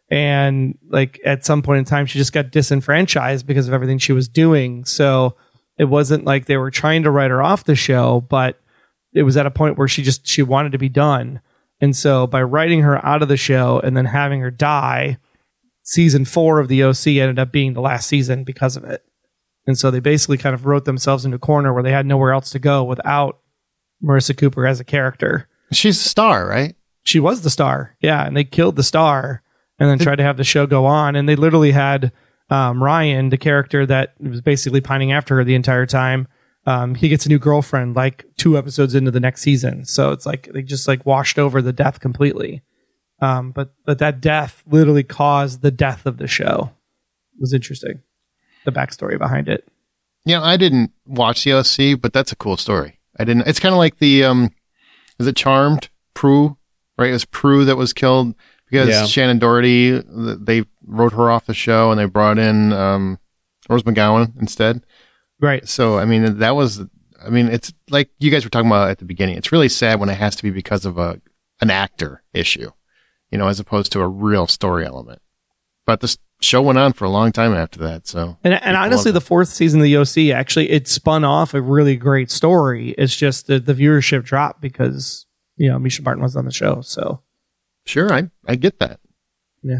And like at some point in time, she just got disenfranchised because of everything she was doing. So it wasn't like they were trying to write her off the show, but it was at a point where she just, she wanted to be done. And so by writing her out of the show and then having her die, season four of the O C ended up being the last season because of it. And so they basically kind of wrote themselves into a corner where they had nowhere else to go without Marissa Cooper as a character. She's the star, right? She was the star. Yeah. And they killed the star and then tried to have the show go on. And they literally had um, Ryan, the character that was basically pining after her the entire time. Um, he gets a new girlfriend like two episodes into the next season. So it's like they just like washed over the death completely. Um, but but that death literally caused the death of the show. It was interesting. The backstory behind it. Yeah, I didn't watch the O C, but that's a cool story. I didn't. It's kind of like the um, is it Charmed? Prue, right? It was Prue that was killed because Yeah. Shannon Doherty, they wrote her off the show and they brought in um, Rose McGowan instead. Right. So, I mean, that was, I mean, it's like you guys were talking about at the beginning. It's really sad when it has to be because of a an actor issue, you know, as opposed to a real story element. But this show went on for a long time after that. So, And, and honestly, the fourth season of the O C, actually, it spun off a really great story. It's just that the viewership dropped because, you know, Misha Barton was on the show. So, sure, I, I get that. yeah.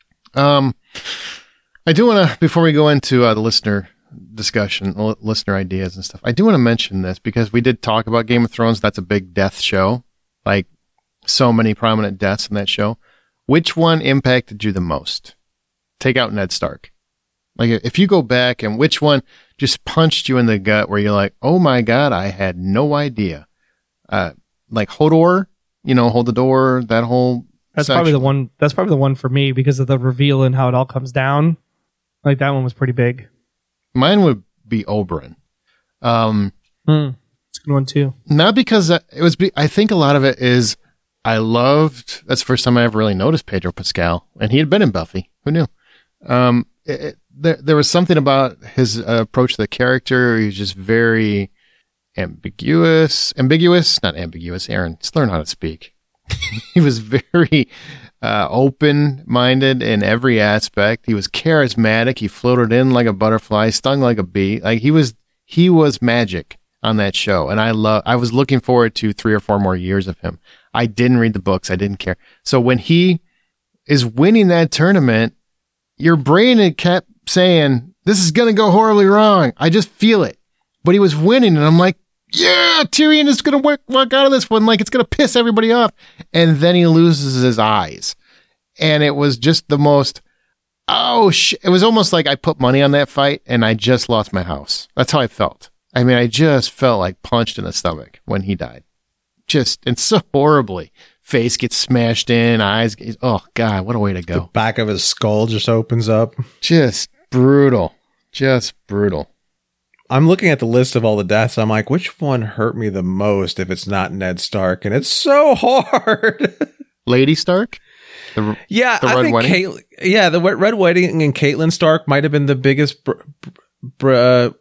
Um, I do want to, before we go into uh, the listener discussion, l- listener ideas and stuff, I do want to mention this because we did talk about Game of Thrones. That's a big death show. Like, so many prominent deaths in that show. Which one impacted you the most? Take out Ned Stark. Like, if you go back and which one just punched you in the gut where you're like, oh my God, I had no idea. Uh, like Hodor, you know, hold the door, that whole That's section. probably the one. That's probably the one for me because of the reveal and how it all comes down. Like that one was pretty big. Mine would be Oberyn. Um, Mm, it's a good one too. not because it was, be, I think a lot of it is I loved, that's the first time I ever really noticed Pedro Pascal, and he had been in Buffy. Who knew? Um, it, it, there, there was something about his uh, approach to the character. He was just very ambiguous, ambiguous, not ambiguous. Aaron, just learn how to speak. He was very uh, open-minded in every aspect. He was charismatic. He floated in like a butterfly, stung like a bee. Like he was, he was magic on that show. And I love, I was looking forward to three or four more years of him. I didn't read the books. I didn't care. So when he is winning that tournament, your brain had kept saying, this is going to go horribly wrong. I just feel it. But he was winning. And I'm like, yeah, Tyrion is going to work, work out of this one. Like it's going to piss everybody off. And then he loses his eyes. And it was just the most, oh, sh-. It was almost like I put money on that fight and I just lost my house. That's how I felt. I mean, I just felt like punched in the stomach when he died. Just, and so horribly. Face gets smashed in, eyes, get, oh God, what a way to The go. back of his skull just opens up. Just brutal. Just brutal. I'm looking at the list of all the deaths. I'm like, which one hurt me the most if it's not Ned Stark? And it's so hard. Lady Stark? The, Yeah, The I Red think Wedding? Cait- yeah, the Red Wedding and Caitlyn Stark might have been the biggest br- br- uh,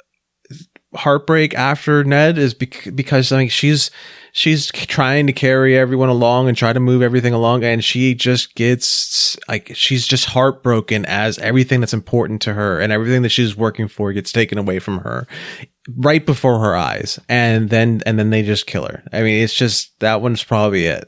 heartbreak after Ned is bec- because I mean she's she's trying to carry everyone along and try to move everything along, and she just gets like she's just heartbroken as everything that's important to her and everything that she's working for gets taken away from her right before her eyes, and then and then they just kill her. I mean, it's just that one's probably it.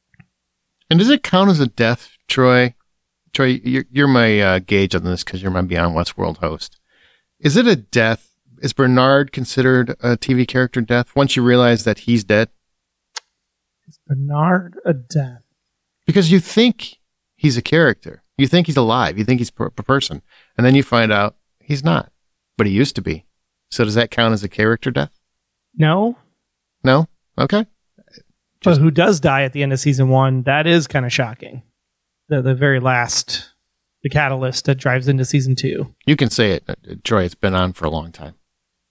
and does it count as a death, Troy? Troy, you're, you're my uh, gauge on this because you're my Beyond Westworld host. Is it a death? Is Bernard considered a T V character death once you realize that he's dead? Is Bernard a death? Because you think he's a character. You think he's alive. You think he's a person. And then you find out he's not, but he used to be. So does that count as a character death? No. No? Okay. But who does die at the end of season one, that is kind of shocking. The the very last, the catalyst that drives into season two. You can say it, uh, Troy. It's been on for a long time.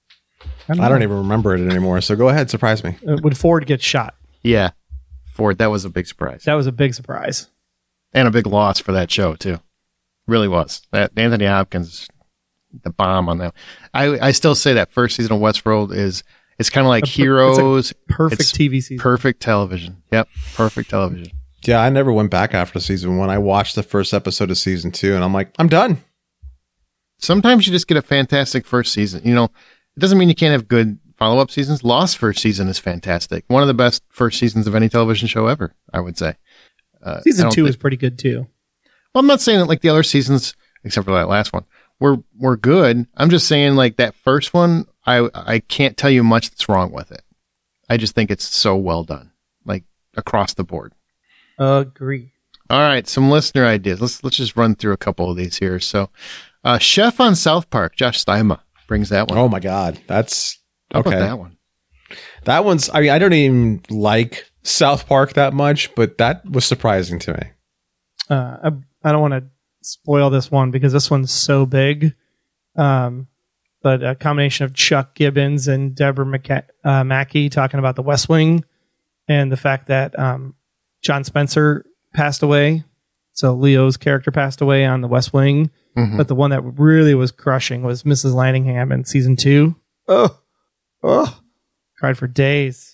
I don't, I don't even remember it anymore. So go ahead, surprise me. Uh, when Ford gets shot. Yeah. Ford, that was a big surprise. That was a big surprise. And a big loss for that show, too. Really was. That Anthony Hopkins, the bomb on that. I, I still say that first season of Westworld is, it's kind of like A per- Heroes. it's a perfect It's T V season. Perfect television. Yep. Perfect television. Yeah, I never went back after season one. I watched the first episode of season two, and I'm like, I'm done. Sometimes you just get a fantastic first season. You know, it doesn't mean you can't have good follow-up seasons. Lost first season is fantastic. One of the best first seasons of any television show ever, I would say. Uh, season two think, is pretty good too. Well, I'm not saying that like the other seasons, except for that last one, were were good. I'm just saying like that first one, I I can't tell you much that's wrong with it. I just think it's so well done, like across the board. Agree. All right, some listener ideas. Let's let's just run through a couple of these here. So, uh, Chef on South Park, Josh Steima brings that one. Oh my God. That's How okay. about that one? That one's, I mean, I don't even like South Park that much, but that was surprising to me. Uh, I, I don't want to spoil this one because this one's so big. Um, but a combination of Chuck Gibbons and Deborah McCa- uh, Mackey talking about the West Wing and the fact that um, John Spencer passed away. So Leo's character passed away on the West Wing. Mhm. But the one that really was crushing was Missus Lanningham in season two. Oh, oh, cried for days.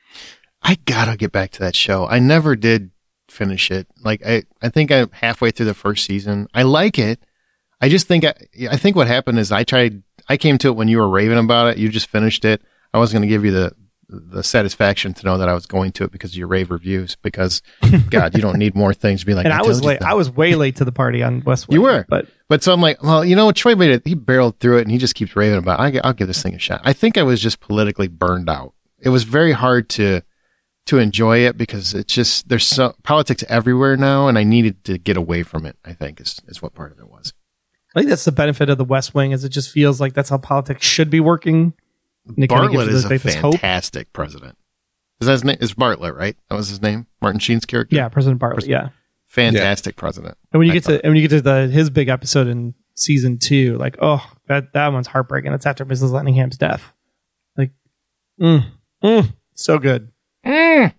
I gotta get back to that show. I never did finish it. Like I, I think I'm halfway through the first season. I like it. I just think I, I think what happened is I tried. I came to it when you were raving about it. You just finished it. I wasn't going to give you the the satisfaction to know that I was going to it because of your rave reviews. Because God, you don't need more things to be like. And I, was told you late. so. I was way late to the party on West Wing. You were, but but so I'm like, well, you know, Troy made it. He barreled through it, and he just keeps raving about it. I, I'll give this thing a shot. I think I was just politically burned out. It was very hard to to enjoy it because it's just there's so politics everywhere now, and I needed to get away from it. I think is is what part of it was. I think that's the benefit of the West Wing is it just feels like that's how politics should be working. And it kinda gives Bartlett you is this- a like this hope. fantastic president. Is that his name? Is Bartlett right? That was his name. Martin Sheen's character. Yeah, President Bartlett. Yeah, fantastic president. and when you I get to and when you get to the his big episode in season two, like oh that that one's heartbreaking. It's after Missus Lanningham's death. Like, mm, mm, so good. Uh,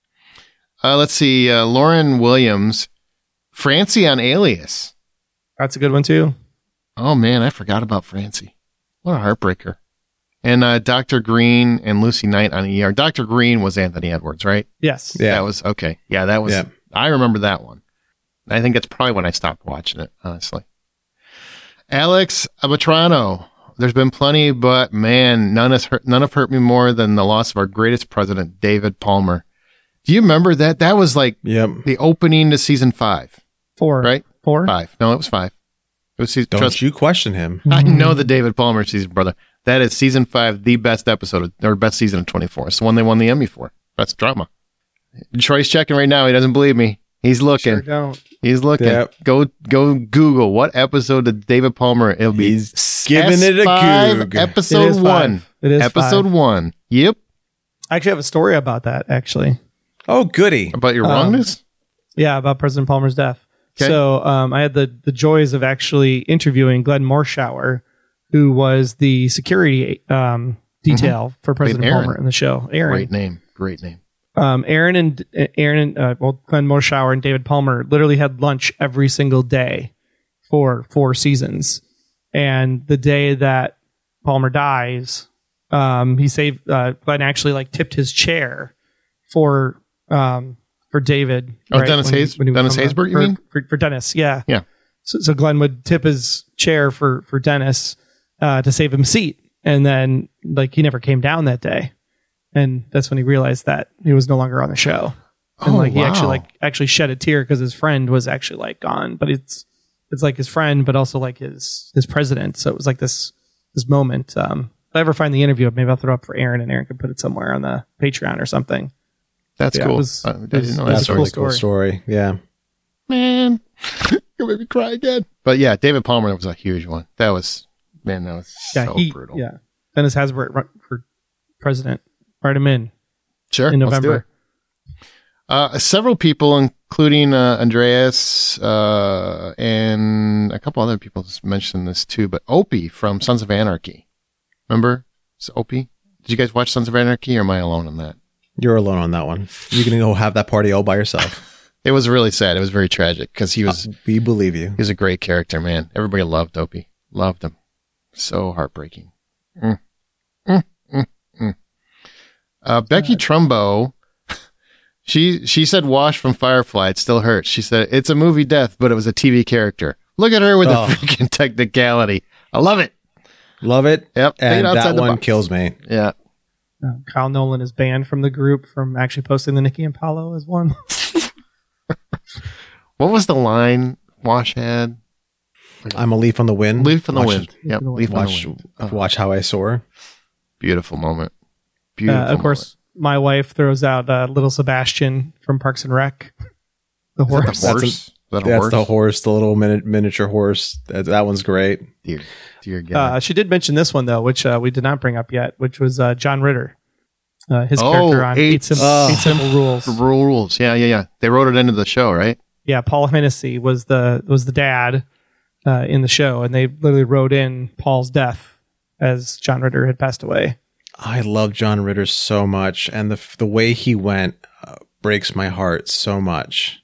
let's see. Uh, Lauren Williams, Francie on Alias. That's a good one too. Oh man, I forgot about Francie. What a heartbreaker. And uh, Doctor Green and Lucy Knight on E R. Doctor Green was Anthony Edwards, right? Yes. Yeah. That was okay. Yeah, that was. Yeah. I remember that one. I think that's probably when I stopped watching it, honestly. Alex Abatrano. There's been plenty, but man, none has hurt, none have hurt me more than the loss of our greatest president, David Palmer. Do you remember that? That was like Yep. the opening to season five, Four. right? Four. Five. No, it was five. It was season. Don't Trust, you question him. I know the David Palmer season, brother. That is season five, the best episode of, or best season of twenty-four. It's the one they won the Emmy for. That's drama. Troy's checking right now. He doesn't believe me. He's looking. Sure don't. He's looking. Yep. Go go Google what episode did David Palmer. It'll be He's giving it a S five, goog. It Episode is one. five. It is episode five. one. Yep. I actually have a story about that. Actually, Oh, goody. About your Um, wrongness. yeah, about President Palmer's death. Okay. So um, I had the the joys of actually interviewing Glenn Morshower, who was the security um, detail for President Aaron. Palmer in the show. Aaron, Great name. Great name. um, Aaron and Aaron and uh, well, Glenn Morshower and David Palmer literally had lunch every single day for four seasons. And the day that Palmer dies, um, he saved uh, Glenn actually like tipped his chair for um, for David. Oh, Dennis Hayes- would Dennis come up- Haysbert, you for- mean? for, for Dennis? Yeah, Yeah. So, so Glenn would tip his chair for for Dennis uh, to save him a seat, and then like he never came down that day, and that's when he realized that he was no longer on the show, and Oh, like he actually wow. like actually shed a tear because his friend was actually like gone, but it's it's like his friend, but also like his his president. So it was like this this moment. Um, if I ever find the interview, maybe I'll throw it up for Aaron, and Aaron can put it somewhere on the Patreon or something. That's Yeah, it cool. was- Uh, I it was- didn't know it that was That's a story. really cool cool story. Yeah. Man. You made me cry again. But yeah, David Palmer was a huge one. That was, man, that was Yeah, so he, brutal. yeah. Dennis Haysbert run for president. Write him in Sure. in let's do November. it. Uh, several people, including uh, Andreas uh, and a couple other people mentioned this too, but Opie from Sons of Anarchy. Remember? It's Opie? Did you guys watch Sons of Anarchy, or am I alone on that? You're alone on that one. You're going to go have that party all by yourself. It was really sad. It was very tragic because he was Uh, we believe you. he was a great character, man. Everybody loved Opie. Loved him. So heartbreaking. Mm. Mm, mm, mm. Uh, Becky Trumbo, she she said Wash from Firefly. It still hurts. She said it's a movie death, but it was a T V character. Look at her with Oh. the freaking technicality. I love it. Love it. Yep. And Think outside that the one box. kills me. Yeah. Uh, Kyle Nolan is banned from the group from actually posting the Nikki and Paolo as one. What was the line Wash had? I'm a leaf on the wind. Leaf in the watch, wind. Yep. Leaf on Watch, the wind. Oh, watch how I soar. beautiful moment. Uh, Beautiful. of course, my wife throws out uh, little Sebastian from Parks and Rec. The moment. horse. Is that the horse? That's Is that a That's horse? the horse, the little mini- miniature horse. That, that one's great. Dear, dear God. Uh, she did mention this one though, which uh, we did not bring up yet, which was uh, John Ritter. Uh, his Oh, character on eight- Eight, Sim- oh. Eight Simple Rules. Rule rules. Yeah, yeah, yeah. They wrote it into the show, right? Yeah, Paul Hennessy was the was the dad uh, in the show, and they literally wrote in Paul's death as John Ritter had passed away. I love John Ritter so much, and the the way he went uh, breaks my heart so much.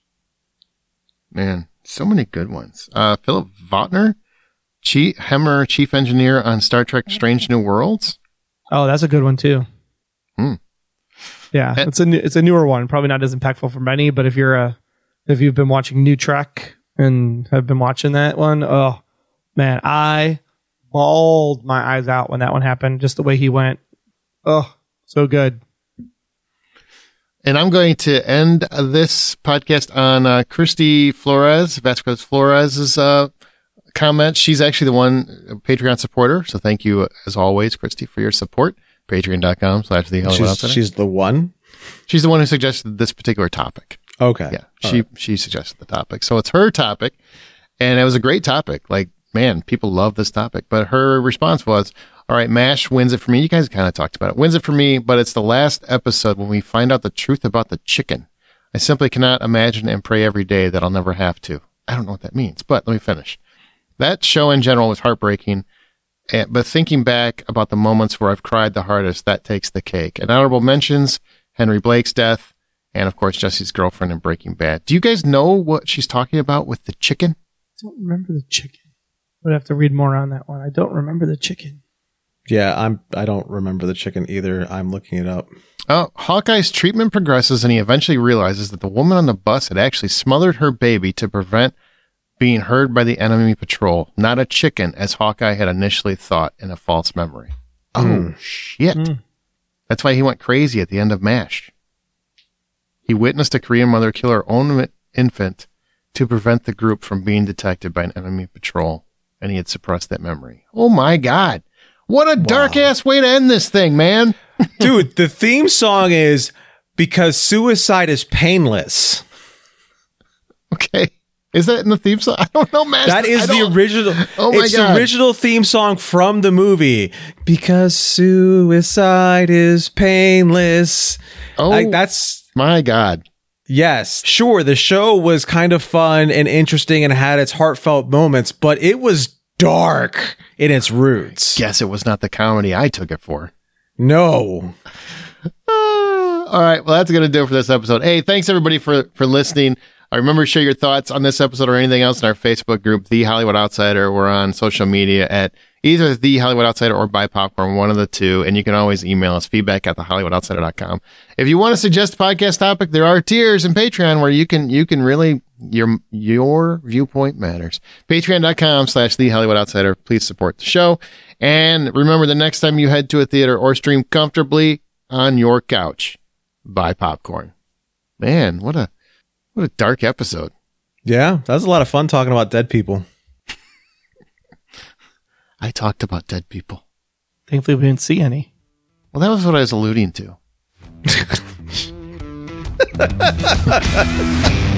Man, so many good ones. Uh, Philip Votner, Chief Hemmer, chief engineer on Star Trek: Strange New Worlds. Oh, that's a good one too. Hmm. Yeah, And- it's a new, it's a newer one, probably not as impactful for many, but if you're a if you've been watching New Trek and have been watching that one, oh man, I bawled my eyes out when that one happened. Just the way he went, oh, so good. And I'm going to end this podcast on uh, Christy Flores, Vasquez Flores's uh, comment. She's actually the one a Patreon supporter. So thank you, as always, Christy, for your support. Patreon.com slash the Hollywood She's, Outsider. she's the one. She's the one who suggested this particular topic. Okay. Yeah, All she right. she suggested the topic. So it's her topic, and it was a great topic. Like, man, people love this topic. But her response was, all right, MASH wins it for me. You guys kind of talked about it. Wins it for me, but it's the last episode when we find out the truth about the chicken. I simply cannot imagine and pray every day that I'll never have to. I don't know what that means, but let me finish. That show in general was heartbreaking, and, but thinking back about the moments where I've cried the hardest, that takes the cake. And honorable mentions, Henry Blake's death, and of course, Jesse's girlfriend in Breaking Bad. Do you guys know what she's talking about with the chicken? I don't remember the chicken. Would have to read more on that one. I don't remember the chicken. Yeah, I'm. I don't remember the chicken either. I'm looking it up. Oh, Hawkeye's treatment progresses, and he eventually realizes that the woman on the bus had actually smothered her baby to prevent being heard by the enemy patrol, not a chicken, as Hawkeye had initially thought in a false memory. Oh, Mm. shit. Mm. That's why he went crazy at the end of MASH. He witnessed a Korean mother kill her own infant to prevent the group from being detected by an enemy patrol, and he had suppressed that memory. Oh, my God. What a dark-ass way to end this thing, man. Dude, the theme song is Because Suicide is Painless. Okay. Is that in the theme song? I don't know, man. That is I the don't- original. Oh my it's God. the original theme song from the movie. Because suicide is painless. Oh, Like that's my God. yes, sure. The show was kind of fun and interesting and had its heartfelt moments, but it was dark in its roots. Guess it was not the comedy I took it for. No. Ah, all right. Well, that's going to do it for this episode. Hey, thanks everybody for, for listening. I remember to share your thoughts on this episode or anything else in our Facebook group, The Hollywood Outsider. We're on social media at either The Hollywood Outsider or Buy Popcorn, one of the two. And you can always email us feedback at the hollywood outsider dot com. If you want to suggest a podcast topic, there are tiers in Patreon where you can, you can really, your, your viewpoint matters. Patreon.com slash The Hollywood Outsider. Please support the show. And remember, the next time you head to a theater or stream comfortably on your couch, buy popcorn. Man, what a, what a dark episode. Yeah, that was a lot of fun talking about dead people. I talked about dead people. Thankfully, we didn't see any. Well, that was what I was alluding to.